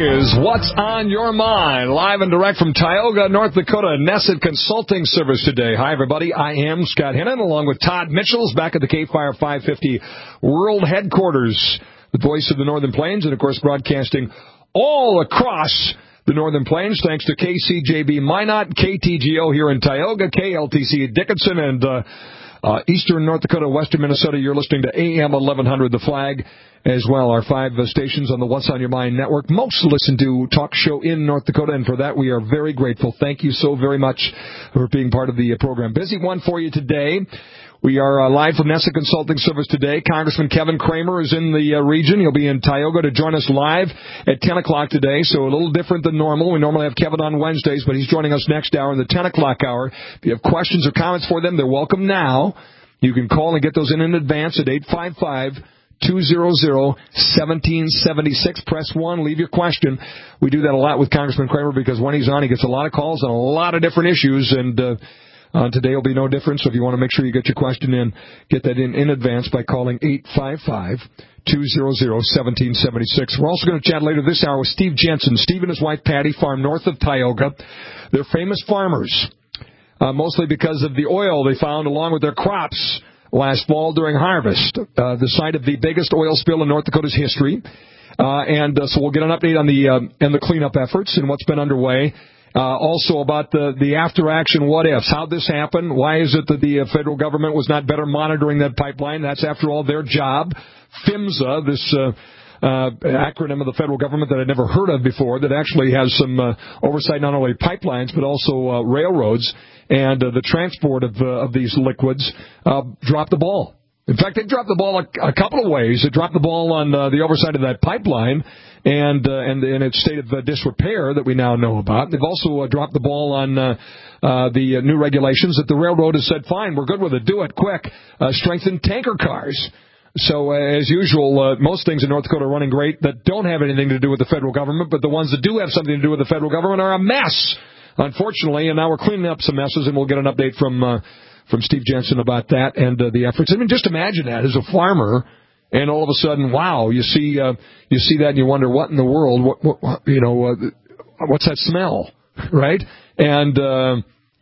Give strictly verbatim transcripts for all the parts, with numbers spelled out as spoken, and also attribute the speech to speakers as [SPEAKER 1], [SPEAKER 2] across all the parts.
[SPEAKER 1] is What's on Your Mind, live and direct from Tioga, North Dakota, Nesset Consulting Service today. Hi, everybody. I am Scott Hennon, along with Todd Mitchells, back at the K-Fire five fifty World Headquarters, the voice of the Northern Plains, and, of course, broadcasting all across the Northern Plains, thanks to K C J B Minot, K T G O here in Tioga, K L T C Dickinson, and uh, uh, Eastern North Dakota, Western Minnesota. You're listening to A M eleven hundred, The Flag, as well. Our five uh, stations on the What's on Your Mind network, most listened to talk show in North Dakota, and for that we are very grateful. Thank you so very much for being part of the uh, program. Busy one for you today. We are uh, live from Nesset Consulting Service today. Congressman Kevin Cramer is in the uh, region. He'll be in Tioga to join us live at ten o'clock today, so a little different than normal. We normally have Kevin on Wednesdays, but he's joining us next hour in the ten o'clock hour. If you have questions or comments for them, they're welcome now. You can call and get those in in advance at eight five five, two hundred, one seven seven six. Press one. Leave your question. We do that a lot with Congressman Cramer because when he's on, he gets a lot of calls on a lot of different issues, and uh, Uh, today will be no different, so if you want to make sure you get your question in, get that in in advance by calling eight five five, two hundred, one seven seven six. We're also going to chat later this hour with Steve Jensen. Steve and his wife Patty farm north of Tioga. They're famous farmers, uh, mostly because of the oil they found along with their crops last fall during harvest, uh, the site of the biggest oil spill in North Dakota's history. Uh, and uh, so we'll get an update on the, uh, and the cleanup efforts and what's been underway. Uh, also about the, the after-action what-ifs. How'd this happen? Why is it that the uh, federal government was not better monitoring that pipeline? That's, after all, their job. PHMSA, this uh, uh, acronym of the federal government that I'd never heard of before, that actually has some uh, oversight not only pipelines but also uh, railroads and uh, the transport of, uh, of these liquids, uh, dropped the ball. In fact, they dropped the ball a, a couple of ways. They dropped the ball on uh, the oversight of that pipeline and uh, and in its state of uh, disrepair that we now know about. They've also uh, dropped the ball on uh, uh, the uh, new regulations that the railroad has said, fine, we're good with it, do it, quick, uh, strengthen tanker cars. So, uh, as usual, uh, most things in North Dakota are running great that don't have anything to do with the federal government, but the ones that do have something to do with the federal government are a mess, unfortunately, and now we're cleaning up some messes, and we'll get an update from uh, from Steve Jensen about that and uh, the efforts. I mean, just imagine that as a farmer, and all of a sudden, wow, you see uh, you see that and you wonder, what in the world, what, what, what you know, uh, what's that smell, right? And uh,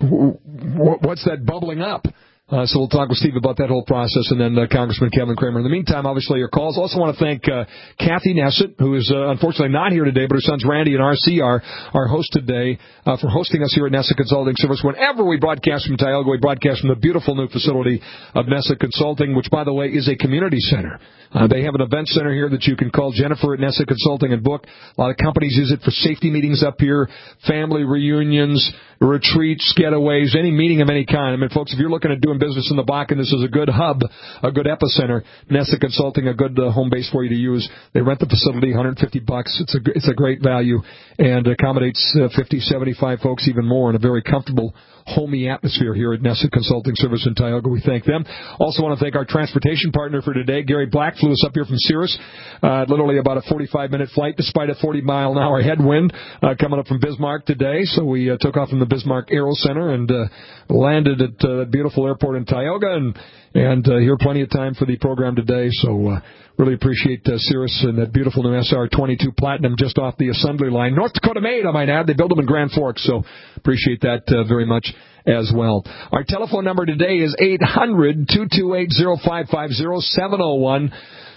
[SPEAKER 1] what's that bubbling up? Uh, so we'll talk with Steve about that whole process, and then uh, Congressman Kevin Cramer. In the meantime, obviously, your calls. Also want to thank uh, Kathy Nesset, who is uh, unfortunately not here today, but her sons Randy and R C are our host today, uh, for hosting us here at Nesset Consulting Service. Whenever we broadcast from Tioga, we broadcast from the beautiful new facility of Nesset Consulting, which, by the way, is a community center. Uh, they have an event center here that you can call Jennifer at Nesset Consulting and book. A lot of companies use it for safety meetings up here, family reunions, retreats, getaways, any meeting of any kind. I mean, folks, if you're looking at doing business in the Bakken, this is a good hub, a good epicenter. Nesset Consulting, a good uh, home base for you to use. They rent the facility, one hundred fifty bucks. It's a it's a great value and accommodates uh, fifty, seventy-five folks, even more, in a very comfortable, homey atmosphere here at Nesset Consulting Service in Tioga. We thank them. Also want to thank our transportation partner for today. Gary Black flew us up here from Cirrus, uh, literally about a forty-five minute flight despite a forty mile an hour headwind uh, coming up from Bismarck today. So we uh, took off from the Bismarck Aero Center and uh, landed at uh, that beautiful airport in Tioga, and and uh, here plenty of time for the program today. So uh, really appreciate uh, Cirrus and that beautiful new S R twenty-two Platinum just off the assembly line. North Dakota made, I might add. They build them in Grand Forks, so appreciate that uh, very much as well. Our telephone number today is eight hundred, two two eight, oh five five oh, seven oh one,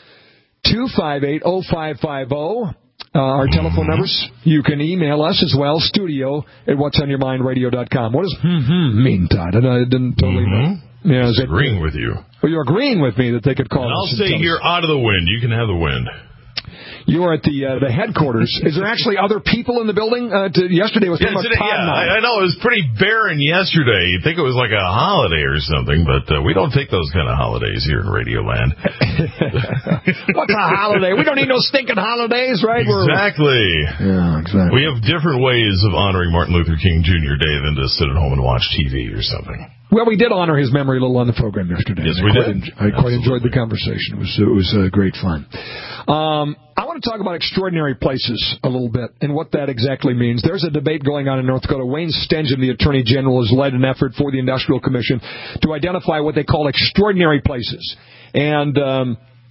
[SPEAKER 1] two five eight, oh five five oh. Uh, our telephone numbers. You can email us as well, studio at whats on your mind radio dot com. What does mm-hmm mean, Todd? I didn't totally know.
[SPEAKER 2] Mm-hmm.
[SPEAKER 1] Yeah, is
[SPEAKER 2] agreeing
[SPEAKER 1] it,
[SPEAKER 2] with you.
[SPEAKER 1] Well, you're agreeing with me that they could call
[SPEAKER 2] and
[SPEAKER 1] us.
[SPEAKER 2] I'll stay here out of the wind. You can have the wind.
[SPEAKER 1] You are at the uh, the headquarters. Is there actually other people in the building? Uh, to, yesterday was
[SPEAKER 2] yeah,
[SPEAKER 1] about
[SPEAKER 2] today,
[SPEAKER 1] Todd
[SPEAKER 2] yeah.
[SPEAKER 1] and I.
[SPEAKER 2] I know it was pretty barren yesterday. You'd think it was like a holiday or something, but uh, we don't take those kind of holidays here in Radioland.
[SPEAKER 1] What's a holiday? We don't need no stinking holidays, right?
[SPEAKER 2] Exactly.
[SPEAKER 1] We're... Yeah, exactly.
[SPEAKER 2] We have different ways of honoring Martin Luther King Junior Day than to sit at home and watch T V or something.
[SPEAKER 1] Well, we did honor his memory a little on the program yesterday.
[SPEAKER 2] Yes, we
[SPEAKER 1] I
[SPEAKER 2] did.
[SPEAKER 1] Quite en- I quite enjoyed the conversation. It was it was uh, great fun. Um, I want to talk about extraordinary places a little bit and what that exactly means. There's a debate going on in North Dakota. Wayne Stengen, the Attorney General, has led an effort for the Industrial Commission to identify what they call extraordinary places. And um,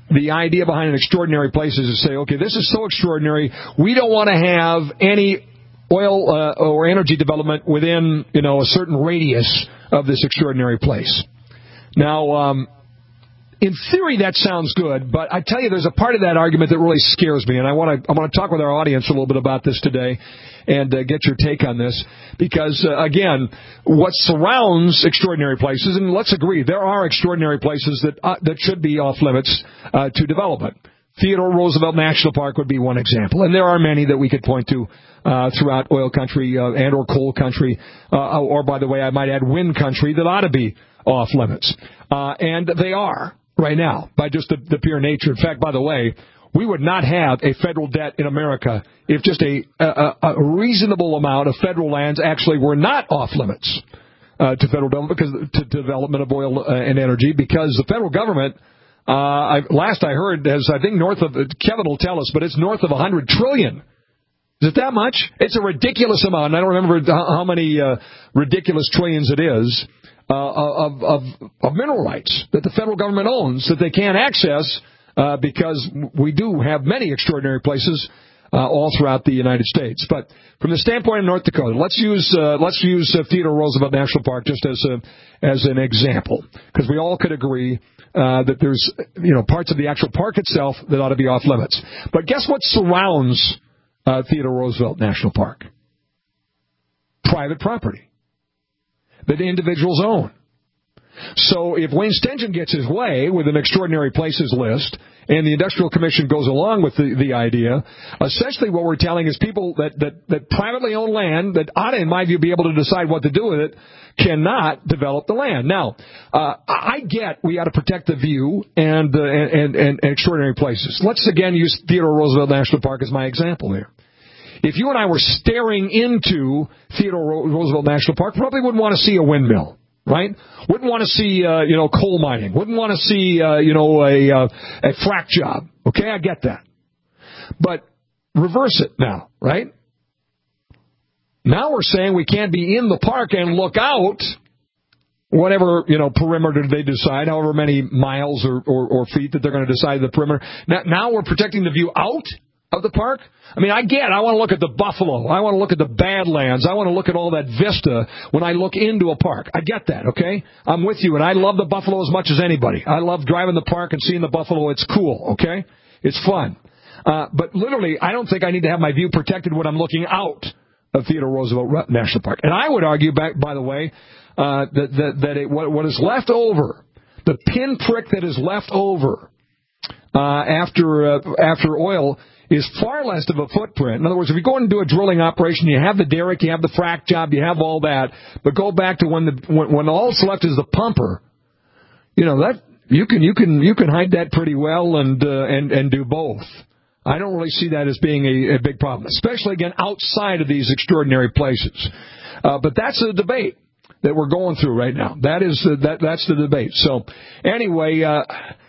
[SPEAKER 1] the idea behind an extraordinary place is to say, okay, this is so extraordinary, we don't want to have any oil uh, or energy development within, you know, a certain radius of this extraordinary place. Now, um, in theory, that sounds good, but I tell you, there's a part of that argument that really scares me, and I want to I want to talk with our audience a little bit about this today and uh, get your take on this, because, uh, again, what surrounds extraordinary places, and let's agree, there are extraordinary places that uh, that should be off limits uh, to development. Theodore Roosevelt National Park would be one example, and there are many that we could point to uh, throughout oil country uh, and or coal country, uh, or, by the way, I might add wind country that ought to be off limits. Uh, and they are right now by just the, the pure nature. In fact, by the way, we would not have a federal debt in America if just a, a, a reasonable amount of federal lands actually were not off limits uh, to federal development, because to development of oil uh, and energy, because the federal government, uh, I, last I heard, has, I think, north of, Kevin will tell us, but it's north of one hundred trillion. Is it that much? It's a ridiculous amount. I don't remember how many uh, ridiculous trillions it is. Uh, of, of, of mineral rights that the federal government owns that they can't access uh, because we do have many extraordinary places uh, all throughout the United States. But from the standpoint of North Dakota, let's use uh, let's use uh, Theodore Roosevelt National Park just as a as an example, because we all could agree uh, that there's you know parts of the actual park itself that ought to be off limits. But guess what surrounds uh, Theodore Roosevelt National Park? Private property that individuals own. So if Wayne Stengen gets his way with an extraordinary places list, and the Industrial Commission goes along with the, the idea, essentially what we're telling is people that, that, that privately own land that ought to, in my view, be able to decide what to do with it, cannot develop the land. Now, uh, I get we ought to protect the view and, uh, and, and, and extraordinary places. Let's again use Theodore Roosevelt National Park as my example here. If you and I were staring into Theodore Roosevelt National Park, probably wouldn't want to see a windmill, right? Wouldn't want to see, uh, you know, coal mining. Wouldn't want to see, uh, you know, a, uh, a frack job. Okay, I get that. But reverse it now, right? Now we're saying we can't be in the park and look out, whatever, you know, perimeter they decide, however many miles or, or, or feet that they're going to decide the perimeter. Now, now we're protecting the view out of the park? I mean, I get, I want to look at the buffalo. I want to look at the badlands. I want to look at all that vista when I look into a park. I get that, okay? I'm with you, and I love the buffalo as much as anybody. I love driving the park and seeing the buffalo. It's cool, okay? It's fun. Uh, but literally, I don't think I need to have my view protected when I'm looking out of Theodore Roosevelt National Park. And I would argue, back, by the way, uh, that, that, that it, what, what is left over, the pinprick that is left over uh, after uh, after oil is far less of a footprint. In other words, if you go and do a drilling operation, you have the derrick, you have the frack job, you have all that, but go back to when the when, when all that's left is the pumper. You know that you can you can you can hide that pretty well and uh, and and do both. I don't really see that as being a, a big problem, especially again outside of these extraordinary places. Uh, but that's a debate that we're going through right now. That is uh, that that's the debate. So anyway. Uh,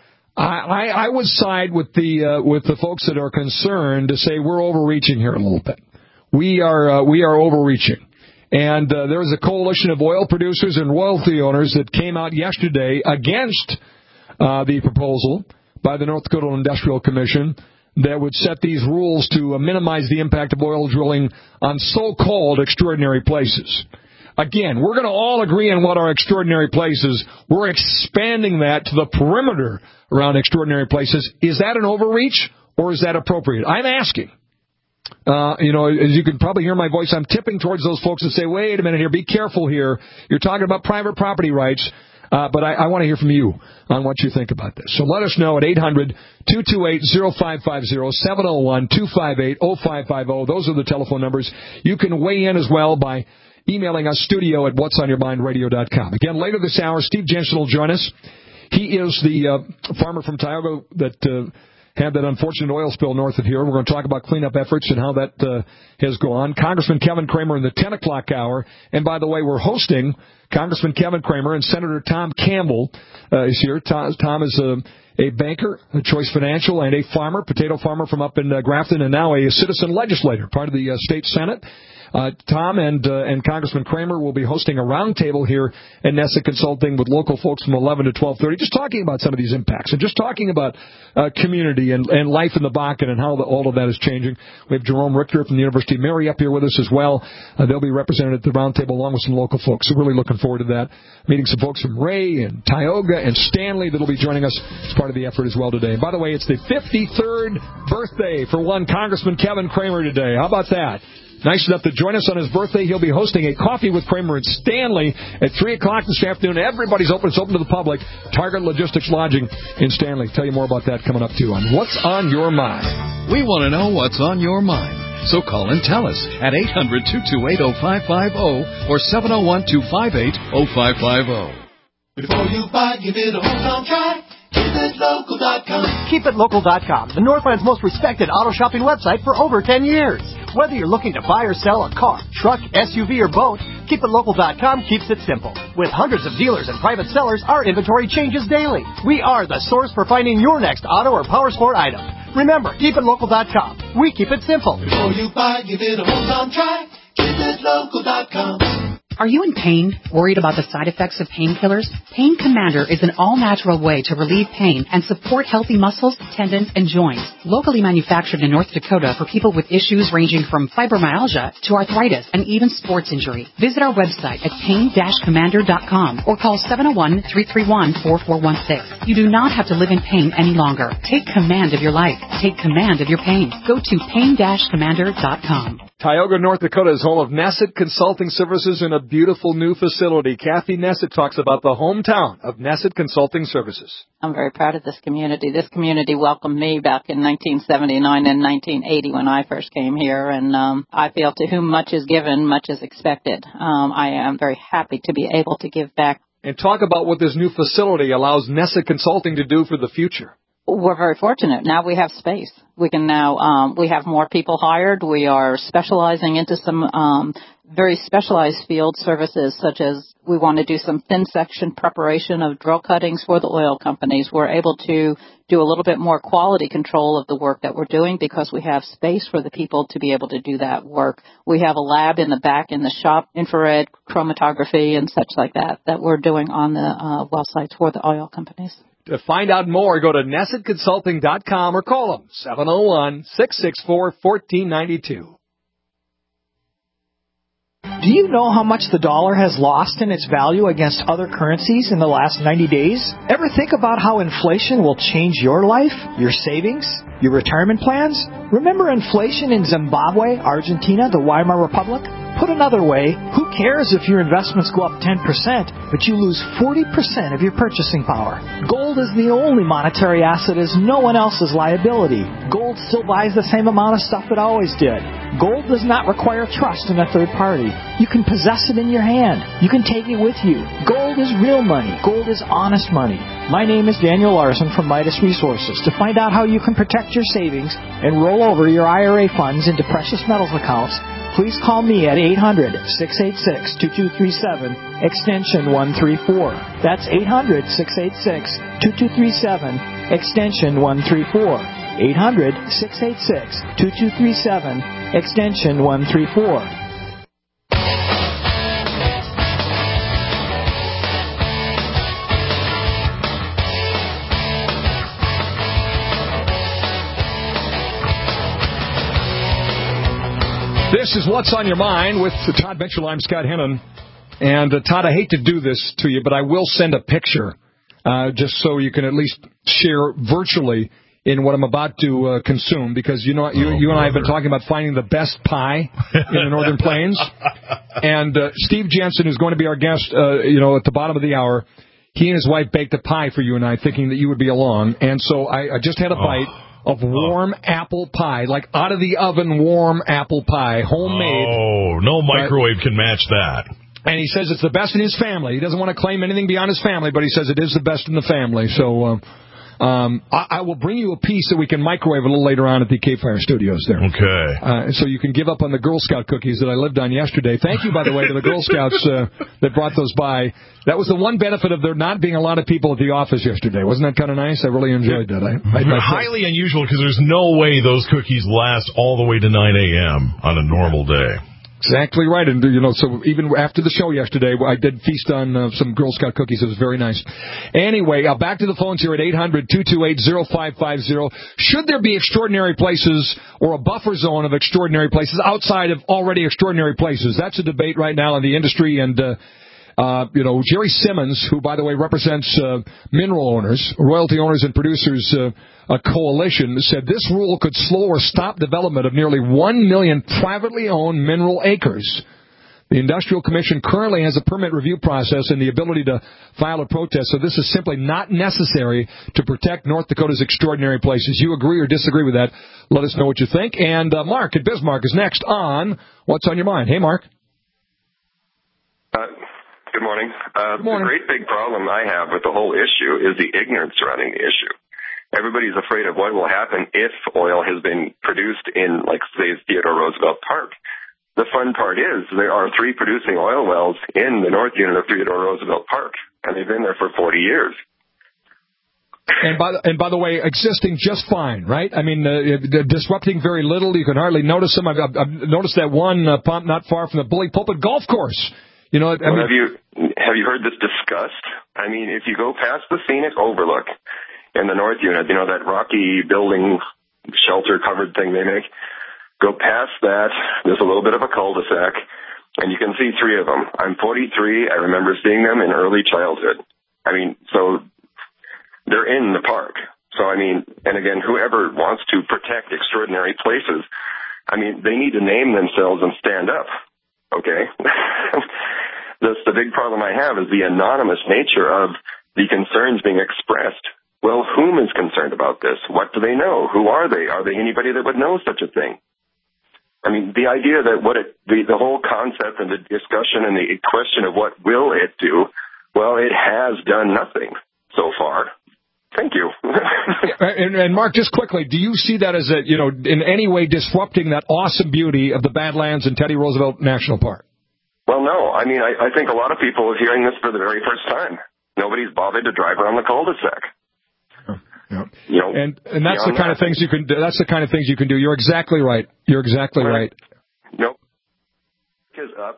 [SPEAKER 1] I, I would side with the uh, with the folks that are concerned to say we're overreaching here a little bit. We are uh, we are overreaching, and uh, there is a coalition of oil producers and royalty owners that came out yesterday against uh, the proposal by the North Dakota Industrial Commission that would set these rules to uh, minimize the impact of oil drilling on so-called extraordinary places. Again, we're going to all agree on what our extraordinary places. We're expanding that to the perimeter around extraordinary places. Is that an overreach or is that appropriate? I'm asking. Uh, you know, as you can probably hear my voice, I'm tipping towards those folks that say, wait a minute here, be careful here. You're talking about private property rights. Uh, but I, I want to hear from you on what you think about this. So let us know at eight hundred, two two eight, oh five five oh, seven oh one, two five eight, oh five five oh. Those are the telephone numbers. You can weigh in as well by emailing us, studio at what's on your mind radio dot com. Again, later this hour, Steve Jensen will join us. He is the uh, farmer from Tioga that uh, had that unfortunate oil spill north of here. We're going to talk about cleanup efforts and how that uh, has gone. Congressman Kevin Cramer in the ten o'clock hour. And by the way, we're hosting Congressman Kevin Cramer, and Senator Tom Campbell uh, is here. Tom, Tom is a, a banker, a Choice Financial, and a farmer, potato farmer from up in uh, Grafton, and now a citizen legislator, part of the uh, state Senate. Uh, Tom and uh, and Congressman Kramer will be hosting a roundtable here at Nessa Consulting with local folks from eleven to twelve thirty, just talking about some of these impacts and just talking about uh, community and, and life in the Bakken and how the, all of that is changing. We have Jerome Richter from the University of Mary up here with us as well. Uh, they'll be represented at the roundtable along with some local folks. So really looking forward to that. Meeting some folks from Ray and Tioga and Stanley that will be joining us as part of the effort as well today. And by the way, it's the fifty-third birthday for one Congressman Kevin Kramer today. How about that? Nice enough to join us on his birthday. He'll be hosting a Coffee with Kramer in Stanley at three o'clock this afternoon. Everybody's open. It's open to the public. Target Logistics Lodging in Stanley. Tell you more about that coming up, too, on What's on Your Mind.
[SPEAKER 3] We want to know what's on your mind. So call and tell us at eight hundred, two two eight, oh five five oh or seven oh one, two five eight, oh five five oh.
[SPEAKER 4] Before you buy, give it a hometown try. keep it local dot com.
[SPEAKER 5] keep it local dot com, the Northland's most respected auto shopping website for over ten years. Whether you're looking to buy or sell a car, truck, S U V, or boat, keep it local dot com keeps it simple. With hundreds of dealers and private sellers, our inventory changes daily. We are the source for finding your next auto or power sport item. Remember, keep it local dot com. We keep it simple.
[SPEAKER 4] Before you buy, give it a hometown try. keep it local dot com.
[SPEAKER 6] Are you in pain? Worried about the side effects of painkillers? Pain Commander is an all-natural way to relieve pain and support healthy muscles, tendons, and joints. Locally manufactured in North Dakota for people with issues ranging from fibromyalgia to arthritis and even sports injury. Visit our website at pain dash commander dot com or call seven oh one, three three one, four four one six. You do not have to live in pain any longer. Take command of your life. Take command of your pain. Go to pain dash commander dot com.
[SPEAKER 1] Tioga, North Dakota is home of Nessett Consulting Services in a beautiful new facility. Kathy Nessett talks about the hometown of Nessett Consulting Services.
[SPEAKER 7] I'm very proud of this community. This community welcomed me back in nineteen seventy-nine and nineteen eighty when I first came here, and um, I feel to whom much is given, much is expected. Um, I am very happy to be able to give back.
[SPEAKER 1] And talk about what this new facility allows Nessett Consulting to do for the future.
[SPEAKER 7] We're very fortunate. Now we have space. We can now, um, we have more people hired. We are specializing into some um, very specialized field services, such as we want to do some thin section preparation of drill cuttings for the oil companies. We're able to do a little bit more quality control of the work that we're doing because we have space for the people to be able to do that work. We have a lab in the back in the shop, infrared chromatography and such like that, that we're doing on the uh, well sites for the oil companies.
[SPEAKER 1] To find out more, go to nessett consulting dot com or call them, seven oh one, six six four, one four nine two.
[SPEAKER 8] Do you know how much the dollar has lost in its value against other currencies in the last ninety days? Ever think about how inflation will change your life, your savings, your retirement plans? Remember inflation in Zimbabwe, Argentina, the Weimar Republic? Put another way, who cares if your investments go up ten percent, but you lose forty percent of your purchasing power? Gold is the only monetary asset as no one else's liability. Gold still buys the same amount of stuff it always did. Gold does not require trust in a third party. You can possess it in your hand. You can take it with you. Gold is real money. Gold is honest money. My name is Daniel Larson from Midas Resources. To find out how you can protect your savings and roll over your I R A funds into precious metals accounts, please call me at eight hundred, six eight six, two two three seven, extension one three four. That's eight hundred, six eight six, two two three seven, extension one three four. eight hundred, six eight six, two two three seven, extension one three four.
[SPEAKER 1] This is What's on Your Mind with Todd Mitchell. I'm Scott Hennon. And, uh, Todd, I hate to do this to you, but I will send a picture uh, just so you can at least share virtually in what I'm about to uh, consume, because you know you, oh, you and I have been talking about finding the best pie in the Northern Plains. And uh, Steve Jensen, who's going to be our guest, uh, you know, at the bottom of the hour, he and his wife baked a pie for you and I, thinking that you would be along. And so I, I just had a bite. Oh. Of warm oh. apple pie, like out of the oven warm apple pie, homemade.
[SPEAKER 2] Oh, no microwave but, can match that.
[SPEAKER 1] And he says it's the best in his family. He doesn't want to claim anything beyond his family, but he says it is the best in the family. So uh, Um, I, I will bring you a piece that we can microwave a little later on at the Cape Fire Studios there.
[SPEAKER 2] Okay.
[SPEAKER 1] Uh, so you can give up on the Girl Scout cookies that I lived on yesterday. Thank you, by the way, to the Girl Scouts uh, that brought those by. That was the one benefit of there not being a lot of people at the office yesterday. Wasn't that kind of nice? I really enjoyed that. I, I, I
[SPEAKER 2] Highly unusual because there's no way those cookies last all the way to nine a.m. on a normal day.
[SPEAKER 1] Exactly right. And, you know, so even after the show yesterday, I did feast on uh, some Girl Scout cookies. It was very nice. Anyway, uh, back to the phones here at eight hundred, two two eight, oh five five oh. Should there be extraordinary places or a buffer zone of extraordinary places outside of already extraordinary places? That's a debate right now in the industry. And, uh, uh, you know, Jerry Simmons, who, by the way, represents uh, mineral owners, royalty owners and producers, uh, a coalition, said this rule could slow or stop development of nearly one million privately owned mineral acres. The Industrial Commission currently has a permit review process and the ability to file a protest, so this is simply not necessary to protect North Dakota's extraordinary places. You agree or disagree with that? Let us know what you think. And uh, Mark at Bismarck is next on What's on Your Mind. Hey, Mark.
[SPEAKER 9] Uh, good morning. Uh,
[SPEAKER 1] good morning.
[SPEAKER 9] The great big problem I have with the whole issue is the ignorance surrounding the issue. Everybody's afraid of what will happen if oil has been produced in, like, say, Theodore Roosevelt Park. The fun part is there are three producing oil wells in the north unit of Theodore Roosevelt Park, and they've been there for forty years.
[SPEAKER 1] And by the, and by the way, existing just fine, right? I mean, uh, disrupting very little. You can hardly notice them. I've, I've noticed that one uh, pump not far from the Bully Pulpit Golf Course. You know, I
[SPEAKER 9] well,
[SPEAKER 1] mean,
[SPEAKER 9] have you have you heard this discussed? I mean, if you go past the scenic overlook in the north unit, you know, that rocky building shelter-covered thing they make, go past that, there's a little bit of a cul-de-sac, and you can see three of them. I'm forty-three. I remember seeing them in early childhood. I mean, so they're in the park. So, I mean, and again, whoever wants to protect extraordinary places, I mean, they need to name themselves and stand up, okay? That's the big problem I have is the anonymous nature of the concerns being expressed. Well, whom is concerned about this? What do they know? Who are they? Are they anybody that would know such a thing? I mean, the idea that what it, the, the whole concept and the discussion and the question of what will it do, well, it has done nothing so far. Thank you.
[SPEAKER 1] and, and Mark, just quickly, do you see that as a, you know, in any way disrupting that awesome beauty of the Badlands and Teddy Roosevelt National Park?
[SPEAKER 9] Well, no. I mean, I, I think a lot of people are hearing this for the very first time. Nobody's bothered to drive around the cul-de-sac.
[SPEAKER 1] Yeah.
[SPEAKER 9] You know,
[SPEAKER 1] and and that's the kind
[SPEAKER 9] that.
[SPEAKER 1] of things you can do. That's the kind of things you can do. You're exactly right. You're exactly right.
[SPEAKER 9] Nope. Is up.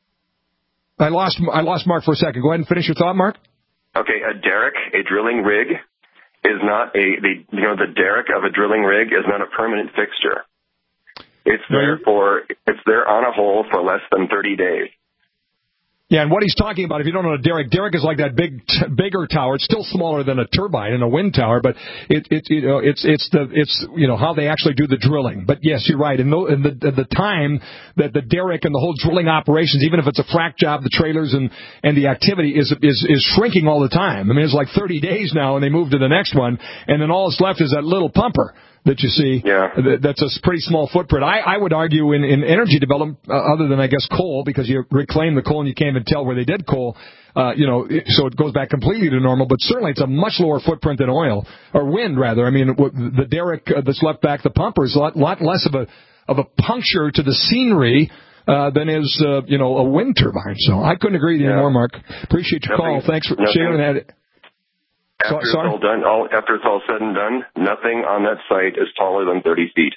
[SPEAKER 1] I lost I lost Mark for a second. Go ahead and finish your thought, Mark.
[SPEAKER 9] Okay, a derrick, a drilling rig, is not a the you know the derrick of a drilling rig is not a permanent fixture. It's
[SPEAKER 1] No,
[SPEAKER 9] there
[SPEAKER 1] you're-
[SPEAKER 9] for it's there on a hole for less than thirty days.
[SPEAKER 1] Yeah, and what he's talking about, if you don't know a derrick, derrick is like that big, t- bigger tower. It's still smaller than a turbine and a wind tower, but it, it, you know, it's, it's the, it's, you know, how they actually do the drilling. But yes, you're right. And the, and the, the time that the derrick and the whole drilling operations, even if it's a frac job, the trailers and, and the activity is, is, is shrinking all the time. I mean, it's like thirty days now, and they move to the next one, and then all that's left is that little pumper that you see.
[SPEAKER 9] Yeah.
[SPEAKER 1] That's a pretty small footprint. I, I would argue in, in energy development, uh, other than, I guess, coal, because you reclaim the coal and you can't even tell where they did coal, uh, you know, it, so it goes back completely to normal, but certainly it's a much lower footprint than oil, or wind, rather. I mean, the derrick uh, that's left back, the pumper, is a lot, lot less of a, of a puncture to the scenery uh, than is, uh, you know, a wind turbine. So I couldn't agree with you
[SPEAKER 9] Yeah.
[SPEAKER 1] anymore, Mark. Appreciate your
[SPEAKER 9] Nothing-
[SPEAKER 1] call. Thanks for
[SPEAKER 9] nothing-
[SPEAKER 1] sharing that.
[SPEAKER 9] After
[SPEAKER 1] So-
[SPEAKER 9] it's
[SPEAKER 1] sorry?
[SPEAKER 9] all done, all after it's all said and done, nothing on that site is taller than thirty feet.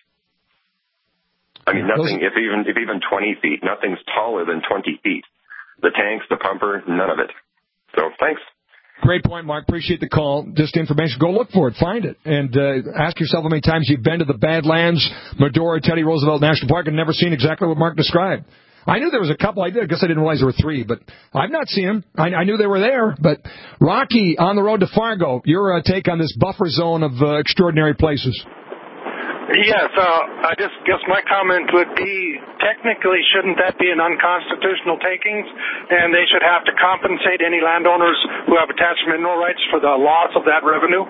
[SPEAKER 9] I mean, nothing. If even if even twenty feet, nothing's taller than twenty feet. The tanks, the pumper, none of it. So thanks.
[SPEAKER 1] Great point, Mark. Appreciate the call. Just information. Go look for it. Find it. And uh, ask yourself how many times you've been to the Badlands, Medora, Teddy Roosevelt National Park and never seen exactly what Mark described. I knew there was a couple. I, did. I guess I didn't realize there were three, but I've not seen them. I, I knew they were there. But Rocky, on the road to Fargo, your uh, take on this buffer zone of uh, extraordinary places.
[SPEAKER 10] Yes, uh, I just guess my comment would be technically shouldn't that be an unconstitutional takings, and they should have to compensate any landowners who have attached mineral rights for the loss of that revenue?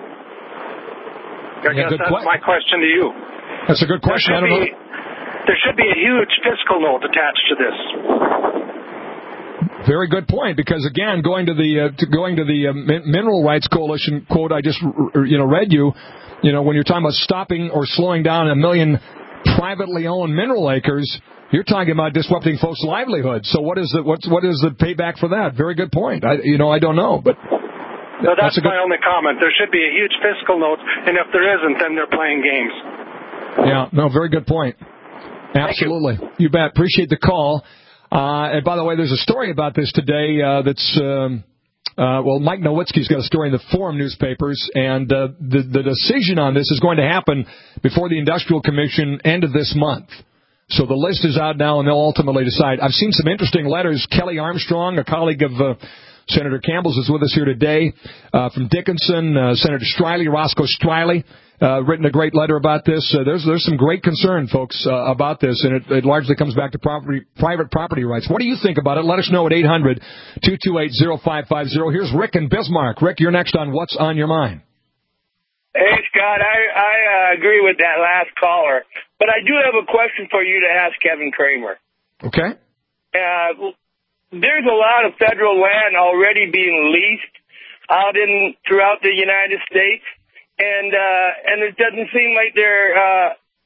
[SPEAKER 10] I
[SPEAKER 1] Yeah,
[SPEAKER 10] guess
[SPEAKER 1] good
[SPEAKER 10] that's
[SPEAKER 1] que-
[SPEAKER 10] my question to you.
[SPEAKER 1] That's a good question. I
[SPEAKER 10] There
[SPEAKER 1] don't
[SPEAKER 10] should
[SPEAKER 1] know.
[SPEAKER 10] be, there should be a huge fiscal note attached to this.
[SPEAKER 1] Very good point, because again, going to the uh, to going to the uh, Min- Mineral Rights Coalition quote I just r- you know read you, you know when you're talking about stopping or slowing down a million privately owned mineral acres, you're talking about disrupting folks' livelihoods. So what is the what's what is the payback for that? Very good point. I you know I don't know, but
[SPEAKER 10] no, that's,
[SPEAKER 1] that's
[SPEAKER 10] my good... only comment. There should be a huge fiscal note, and if there isn't, then they're playing games.
[SPEAKER 1] Yeah, no, very good point. Absolutely, you. you bet. Appreciate the call. Uh, and by the way, there's a story about this today uh, that's, um, uh, well, Mike Nowitzki's got a story in the Forum newspapers, and uh, the, the decision on this is going to happen before the Industrial Commission end of this month. So the list is out now, and they'll ultimately decide. I've seen some interesting letters. Kelly Armstrong, a colleague of uh, Senator Campbell's, is with us here today. Uh, from Dickinson, uh, Senator Striley, Roscoe Striley. Uh, written a great letter about this. Uh, there's there's some great concern, folks, uh, about this, and it, it largely comes back to property, private property rights. What do you think about it? Let us know at eight hundred, two two eight, oh five five oh. Here's Rick in Bismarck. Rick, you're next on What's on Your Mind.
[SPEAKER 11] Hey, Scott, I, I uh, agree with that last caller, but I do have a question for you to ask Kevin Kramer.
[SPEAKER 1] Okay.
[SPEAKER 11] Uh, there's a lot of federal land already being leased out in throughout the United States. And uh, and it doesn't seem like they're uh,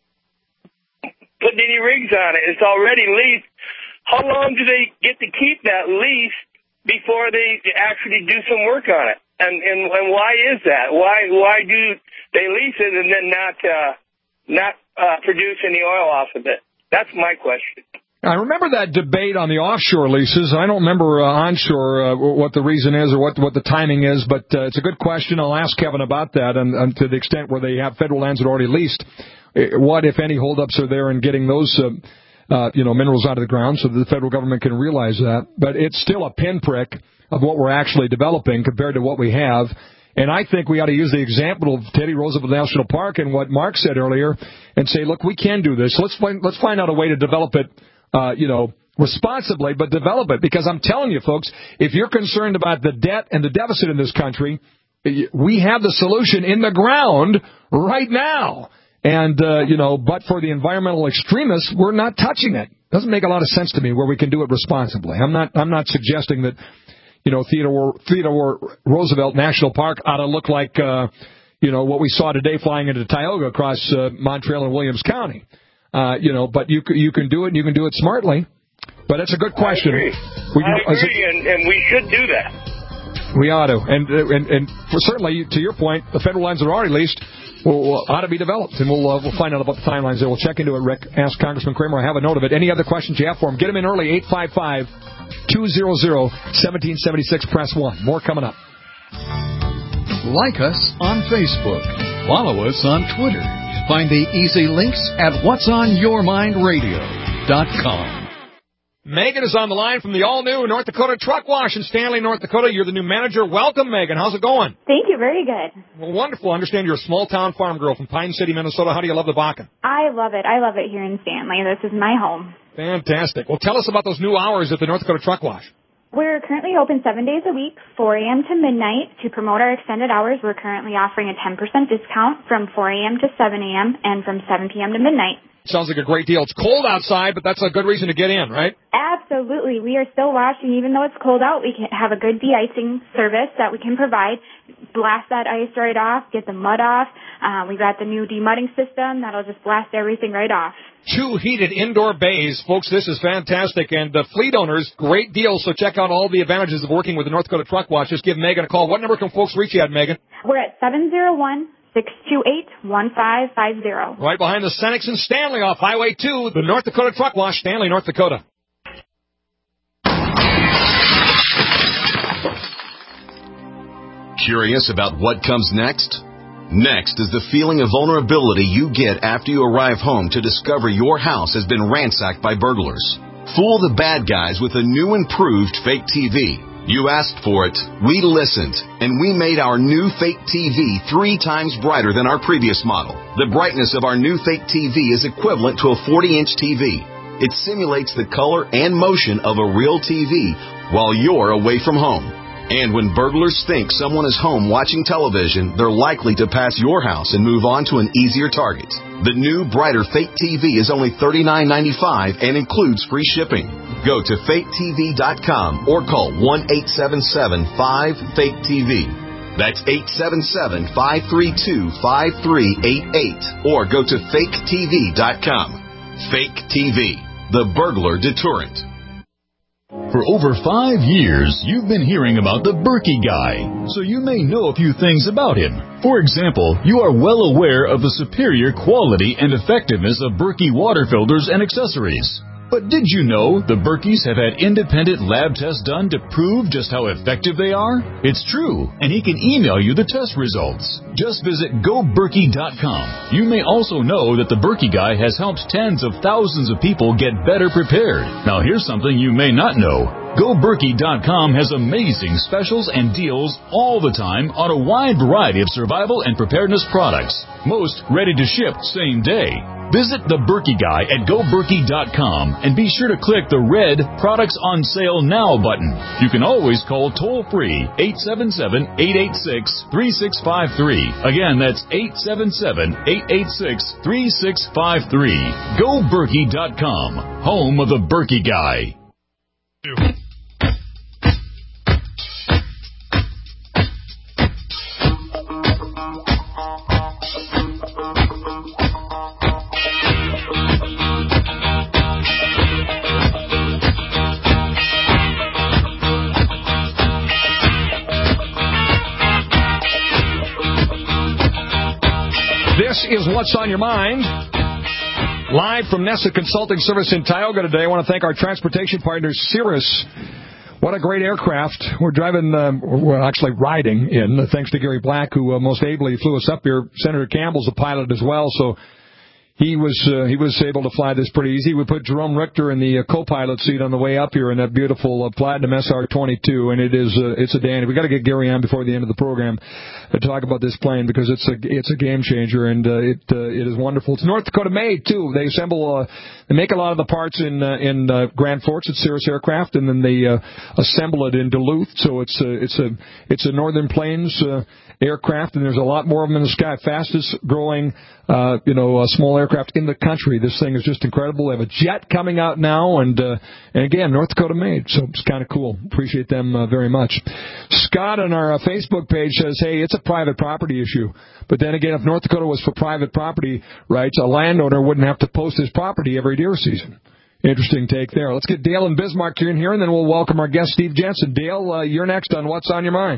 [SPEAKER 11] putting any rigs on it. It's already leased. How long do they get to keep that lease before they actually do some work on it? And and, and why is that? Why why do they lease it and then not uh, not uh, produce any oil off of it? That's my question.
[SPEAKER 1] I remember that debate on the offshore leases. I don't remember uh, onshore uh, what the reason is or what what the timing is, but uh, it's a good question. I'll ask Kevin about that, and, and to the extent where they have federal lands that are already leased, what, if any, holdups are there in getting those uh, uh, you know minerals out of the ground so that the federal government can realize that. But it's still a pinprick of what we're actually developing compared to what we have. And I think we ought to use the example of Teddy Roosevelt National Park and what Mark said earlier and say, look, we can do this. Let's find, let's find out a way to develop it. Uh, you know, responsibly, but develop it. Because I'm telling you, folks, if you're concerned about the debt and the deficit in this country, we have the solution in the ground right now. And, uh, you know, but for the environmental extremists, we're not touching it. Doesn't make a lot of sense to me where we can do it responsibly. I'm not, I'm not suggesting that, you know, Theodore, Theodore Roosevelt National Park ought to look like, uh, you know, what we saw today flying into Tioga across uh, Montreal and Williams County. Uh, you know, but you you can do it, and you can do it smartly. But it's a good question.
[SPEAKER 11] I agree,
[SPEAKER 1] we,
[SPEAKER 11] I agree and, and we should do that.
[SPEAKER 1] We ought to. And and, and for certainly, to your point, the federal lands that are already leased will, will, ought to be developed. And we'll uh, we'll find out about the timelines there. We'll check into it, Rick. Ask Congressman Kramer. I have a note of it. Any other questions you have for him, get them in early, eight five five, two hundred, one seven seven six. Press one. More coming up.
[SPEAKER 3] Like us on Facebook. Follow us on Twitter. Find the easy links at whats on your mind radio dot com.
[SPEAKER 1] Megan is on the line from the all-new North Dakota Truck Wash in Stanley, North Dakota. You're the new manager. Welcome, Megan. How's it going?
[SPEAKER 12] Thank you. Very good.
[SPEAKER 1] Well, wonderful. I understand you're a small-town farm girl from Pine City, Minnesota. How do you love the Bakken?
[SPEAKER 12] I love it. I love it here in Stanley. This is my home.
[SPEAKER 1] Fantastic. Well, tell us about those new hours at the North Dakota Truck Wash.
[SPEAKER 12] We're currently open seven days a week, four a.m. to midnight. To promote our extended hours, we're currently offering a ten percent discount from four a.m. to seven a.m. and from seven p.m. to midnight.
[SPEAKER 1] Sounds like a great deal. It's cold outside, but that's a good reason to get in, right?
[SPEAKER 12] Absolutely. We are still washing. Even though it's cold out, we can have a good de-icing service that we can provide. Blast that ice right off, get the mud off. Uh, we got the new demudding system that'll just blast everything right off.
[SPEAKER 1] Two heated indoor bays. Folks, this is fantastic. And the fleet owners, great deal. So check out all the advantages of working with the North Dakota Truck Wash. Just give Megan a call. What number can folks reach you at, Megan?
[SPEAKER 12] We're at seven oh one, six two eight, one five five zero.
[SPEAKER 1] Right behind the Cenex and Stanley off Highway two, the North Dakota Truck Wash, Stanley, North Dakota.
[SPEAKER 13] Curious about what comes next? Next is the feeling of vulnerability you get after you arrive home to discover your house has been ransacked by burglars. Fool the bad guys with a new improved fake T V. You asked for it, we listened, and we made our new fake T V three times brighter than our previous model. The brightness of our new fake T V is equivalent to a forty-inch T V. It simulates the color and motion of a real T V while you're away from home. And when burglars think someone is home watching television, they're likely to pass your house and move on to an easier target. The new, brighter fake T V is only thirty-nine ninety-five and includes free shipping. Go to fake T V dot com or call one eight seven seven five fake T V. That's eight seven seven, five three two, five three eight eight or go to fake T V dot com. Fake T V, the burglar deterrent.
[SPEAKER 14] For over five years, you've been hearing about the Berkey Guy, so you may know a few things about him. For example, you are well aware of the superior quality and effectiveness of Berkey water filters and accessories. But did you know the Berkeys have had independent lab tests done to prove just how effective they are? It's true, and he can email you the test results. Just visit go berkey dot com. You may also know that the Berkey Guy has helped tens of thousands of people get better prepared. Now here's something you may not know. go berkey dot com has amazing specials and deals all the time on a wide variety of survival and preparedness products. Most ready to ship same day. Visit the Berkey Guy at go berkey dot com and be sure to click the red Products on Sale Now button. You can always call toll-free eight seven seven, eight eight six, three six five three. Again, that's eight seven seven, eight eight six, three six five three. go berkey dot com, home of the Berkey Guy.
[SPEAKER 1] This is What's on Your Mind. Live from Nessa Consulting Service in Tioga today. I want to thank our transportation partner, Cirrus. What a great aircraft. We're driving, um, we're actually riding in, thanks to Gary Black, who uh, most ably flew us up here. Senator Campbell's a pilot as well, so he was uh, he was able to fly this pretty easy. We put Jerome Richter in the uh, co-pilot seat on the way up here in that beautiful uh, Platinum S R twenty-two, and it is uh, it's a dandy. We got to get Gary on before the end of the program to talk about this plane because it's a it's a game changer, and uh, it uh, it is wonderful. It's North Dakota made too. They assemble uh, they make a lot of the parts in uh, in uh, Grand Forks at Cirrus Aircraft, and then they uh, assemble it in Duluth. So it's a, it's a it's a Northern Plains uh, aircraft, and there's a lot more of them in the sky. Fastest growing uh, you know uh, small aircraft in the country. This thing is just incredible. They have a jet coming out now, and uh, and again North Dakota made. So it's kind of cool. Appreciate them uh, very much. Scott on our uh, Facebook page says, hey, it's a private property issue. But then again, if North Dakota was for private property rights, a landowner wouldn't have to post his property every deer season. Interesting take there. Let's get Dale and Bismarck in here, and then we'll welcome our guest, Steve Jensen. Dale, uh, you're next on What's on Your Mind.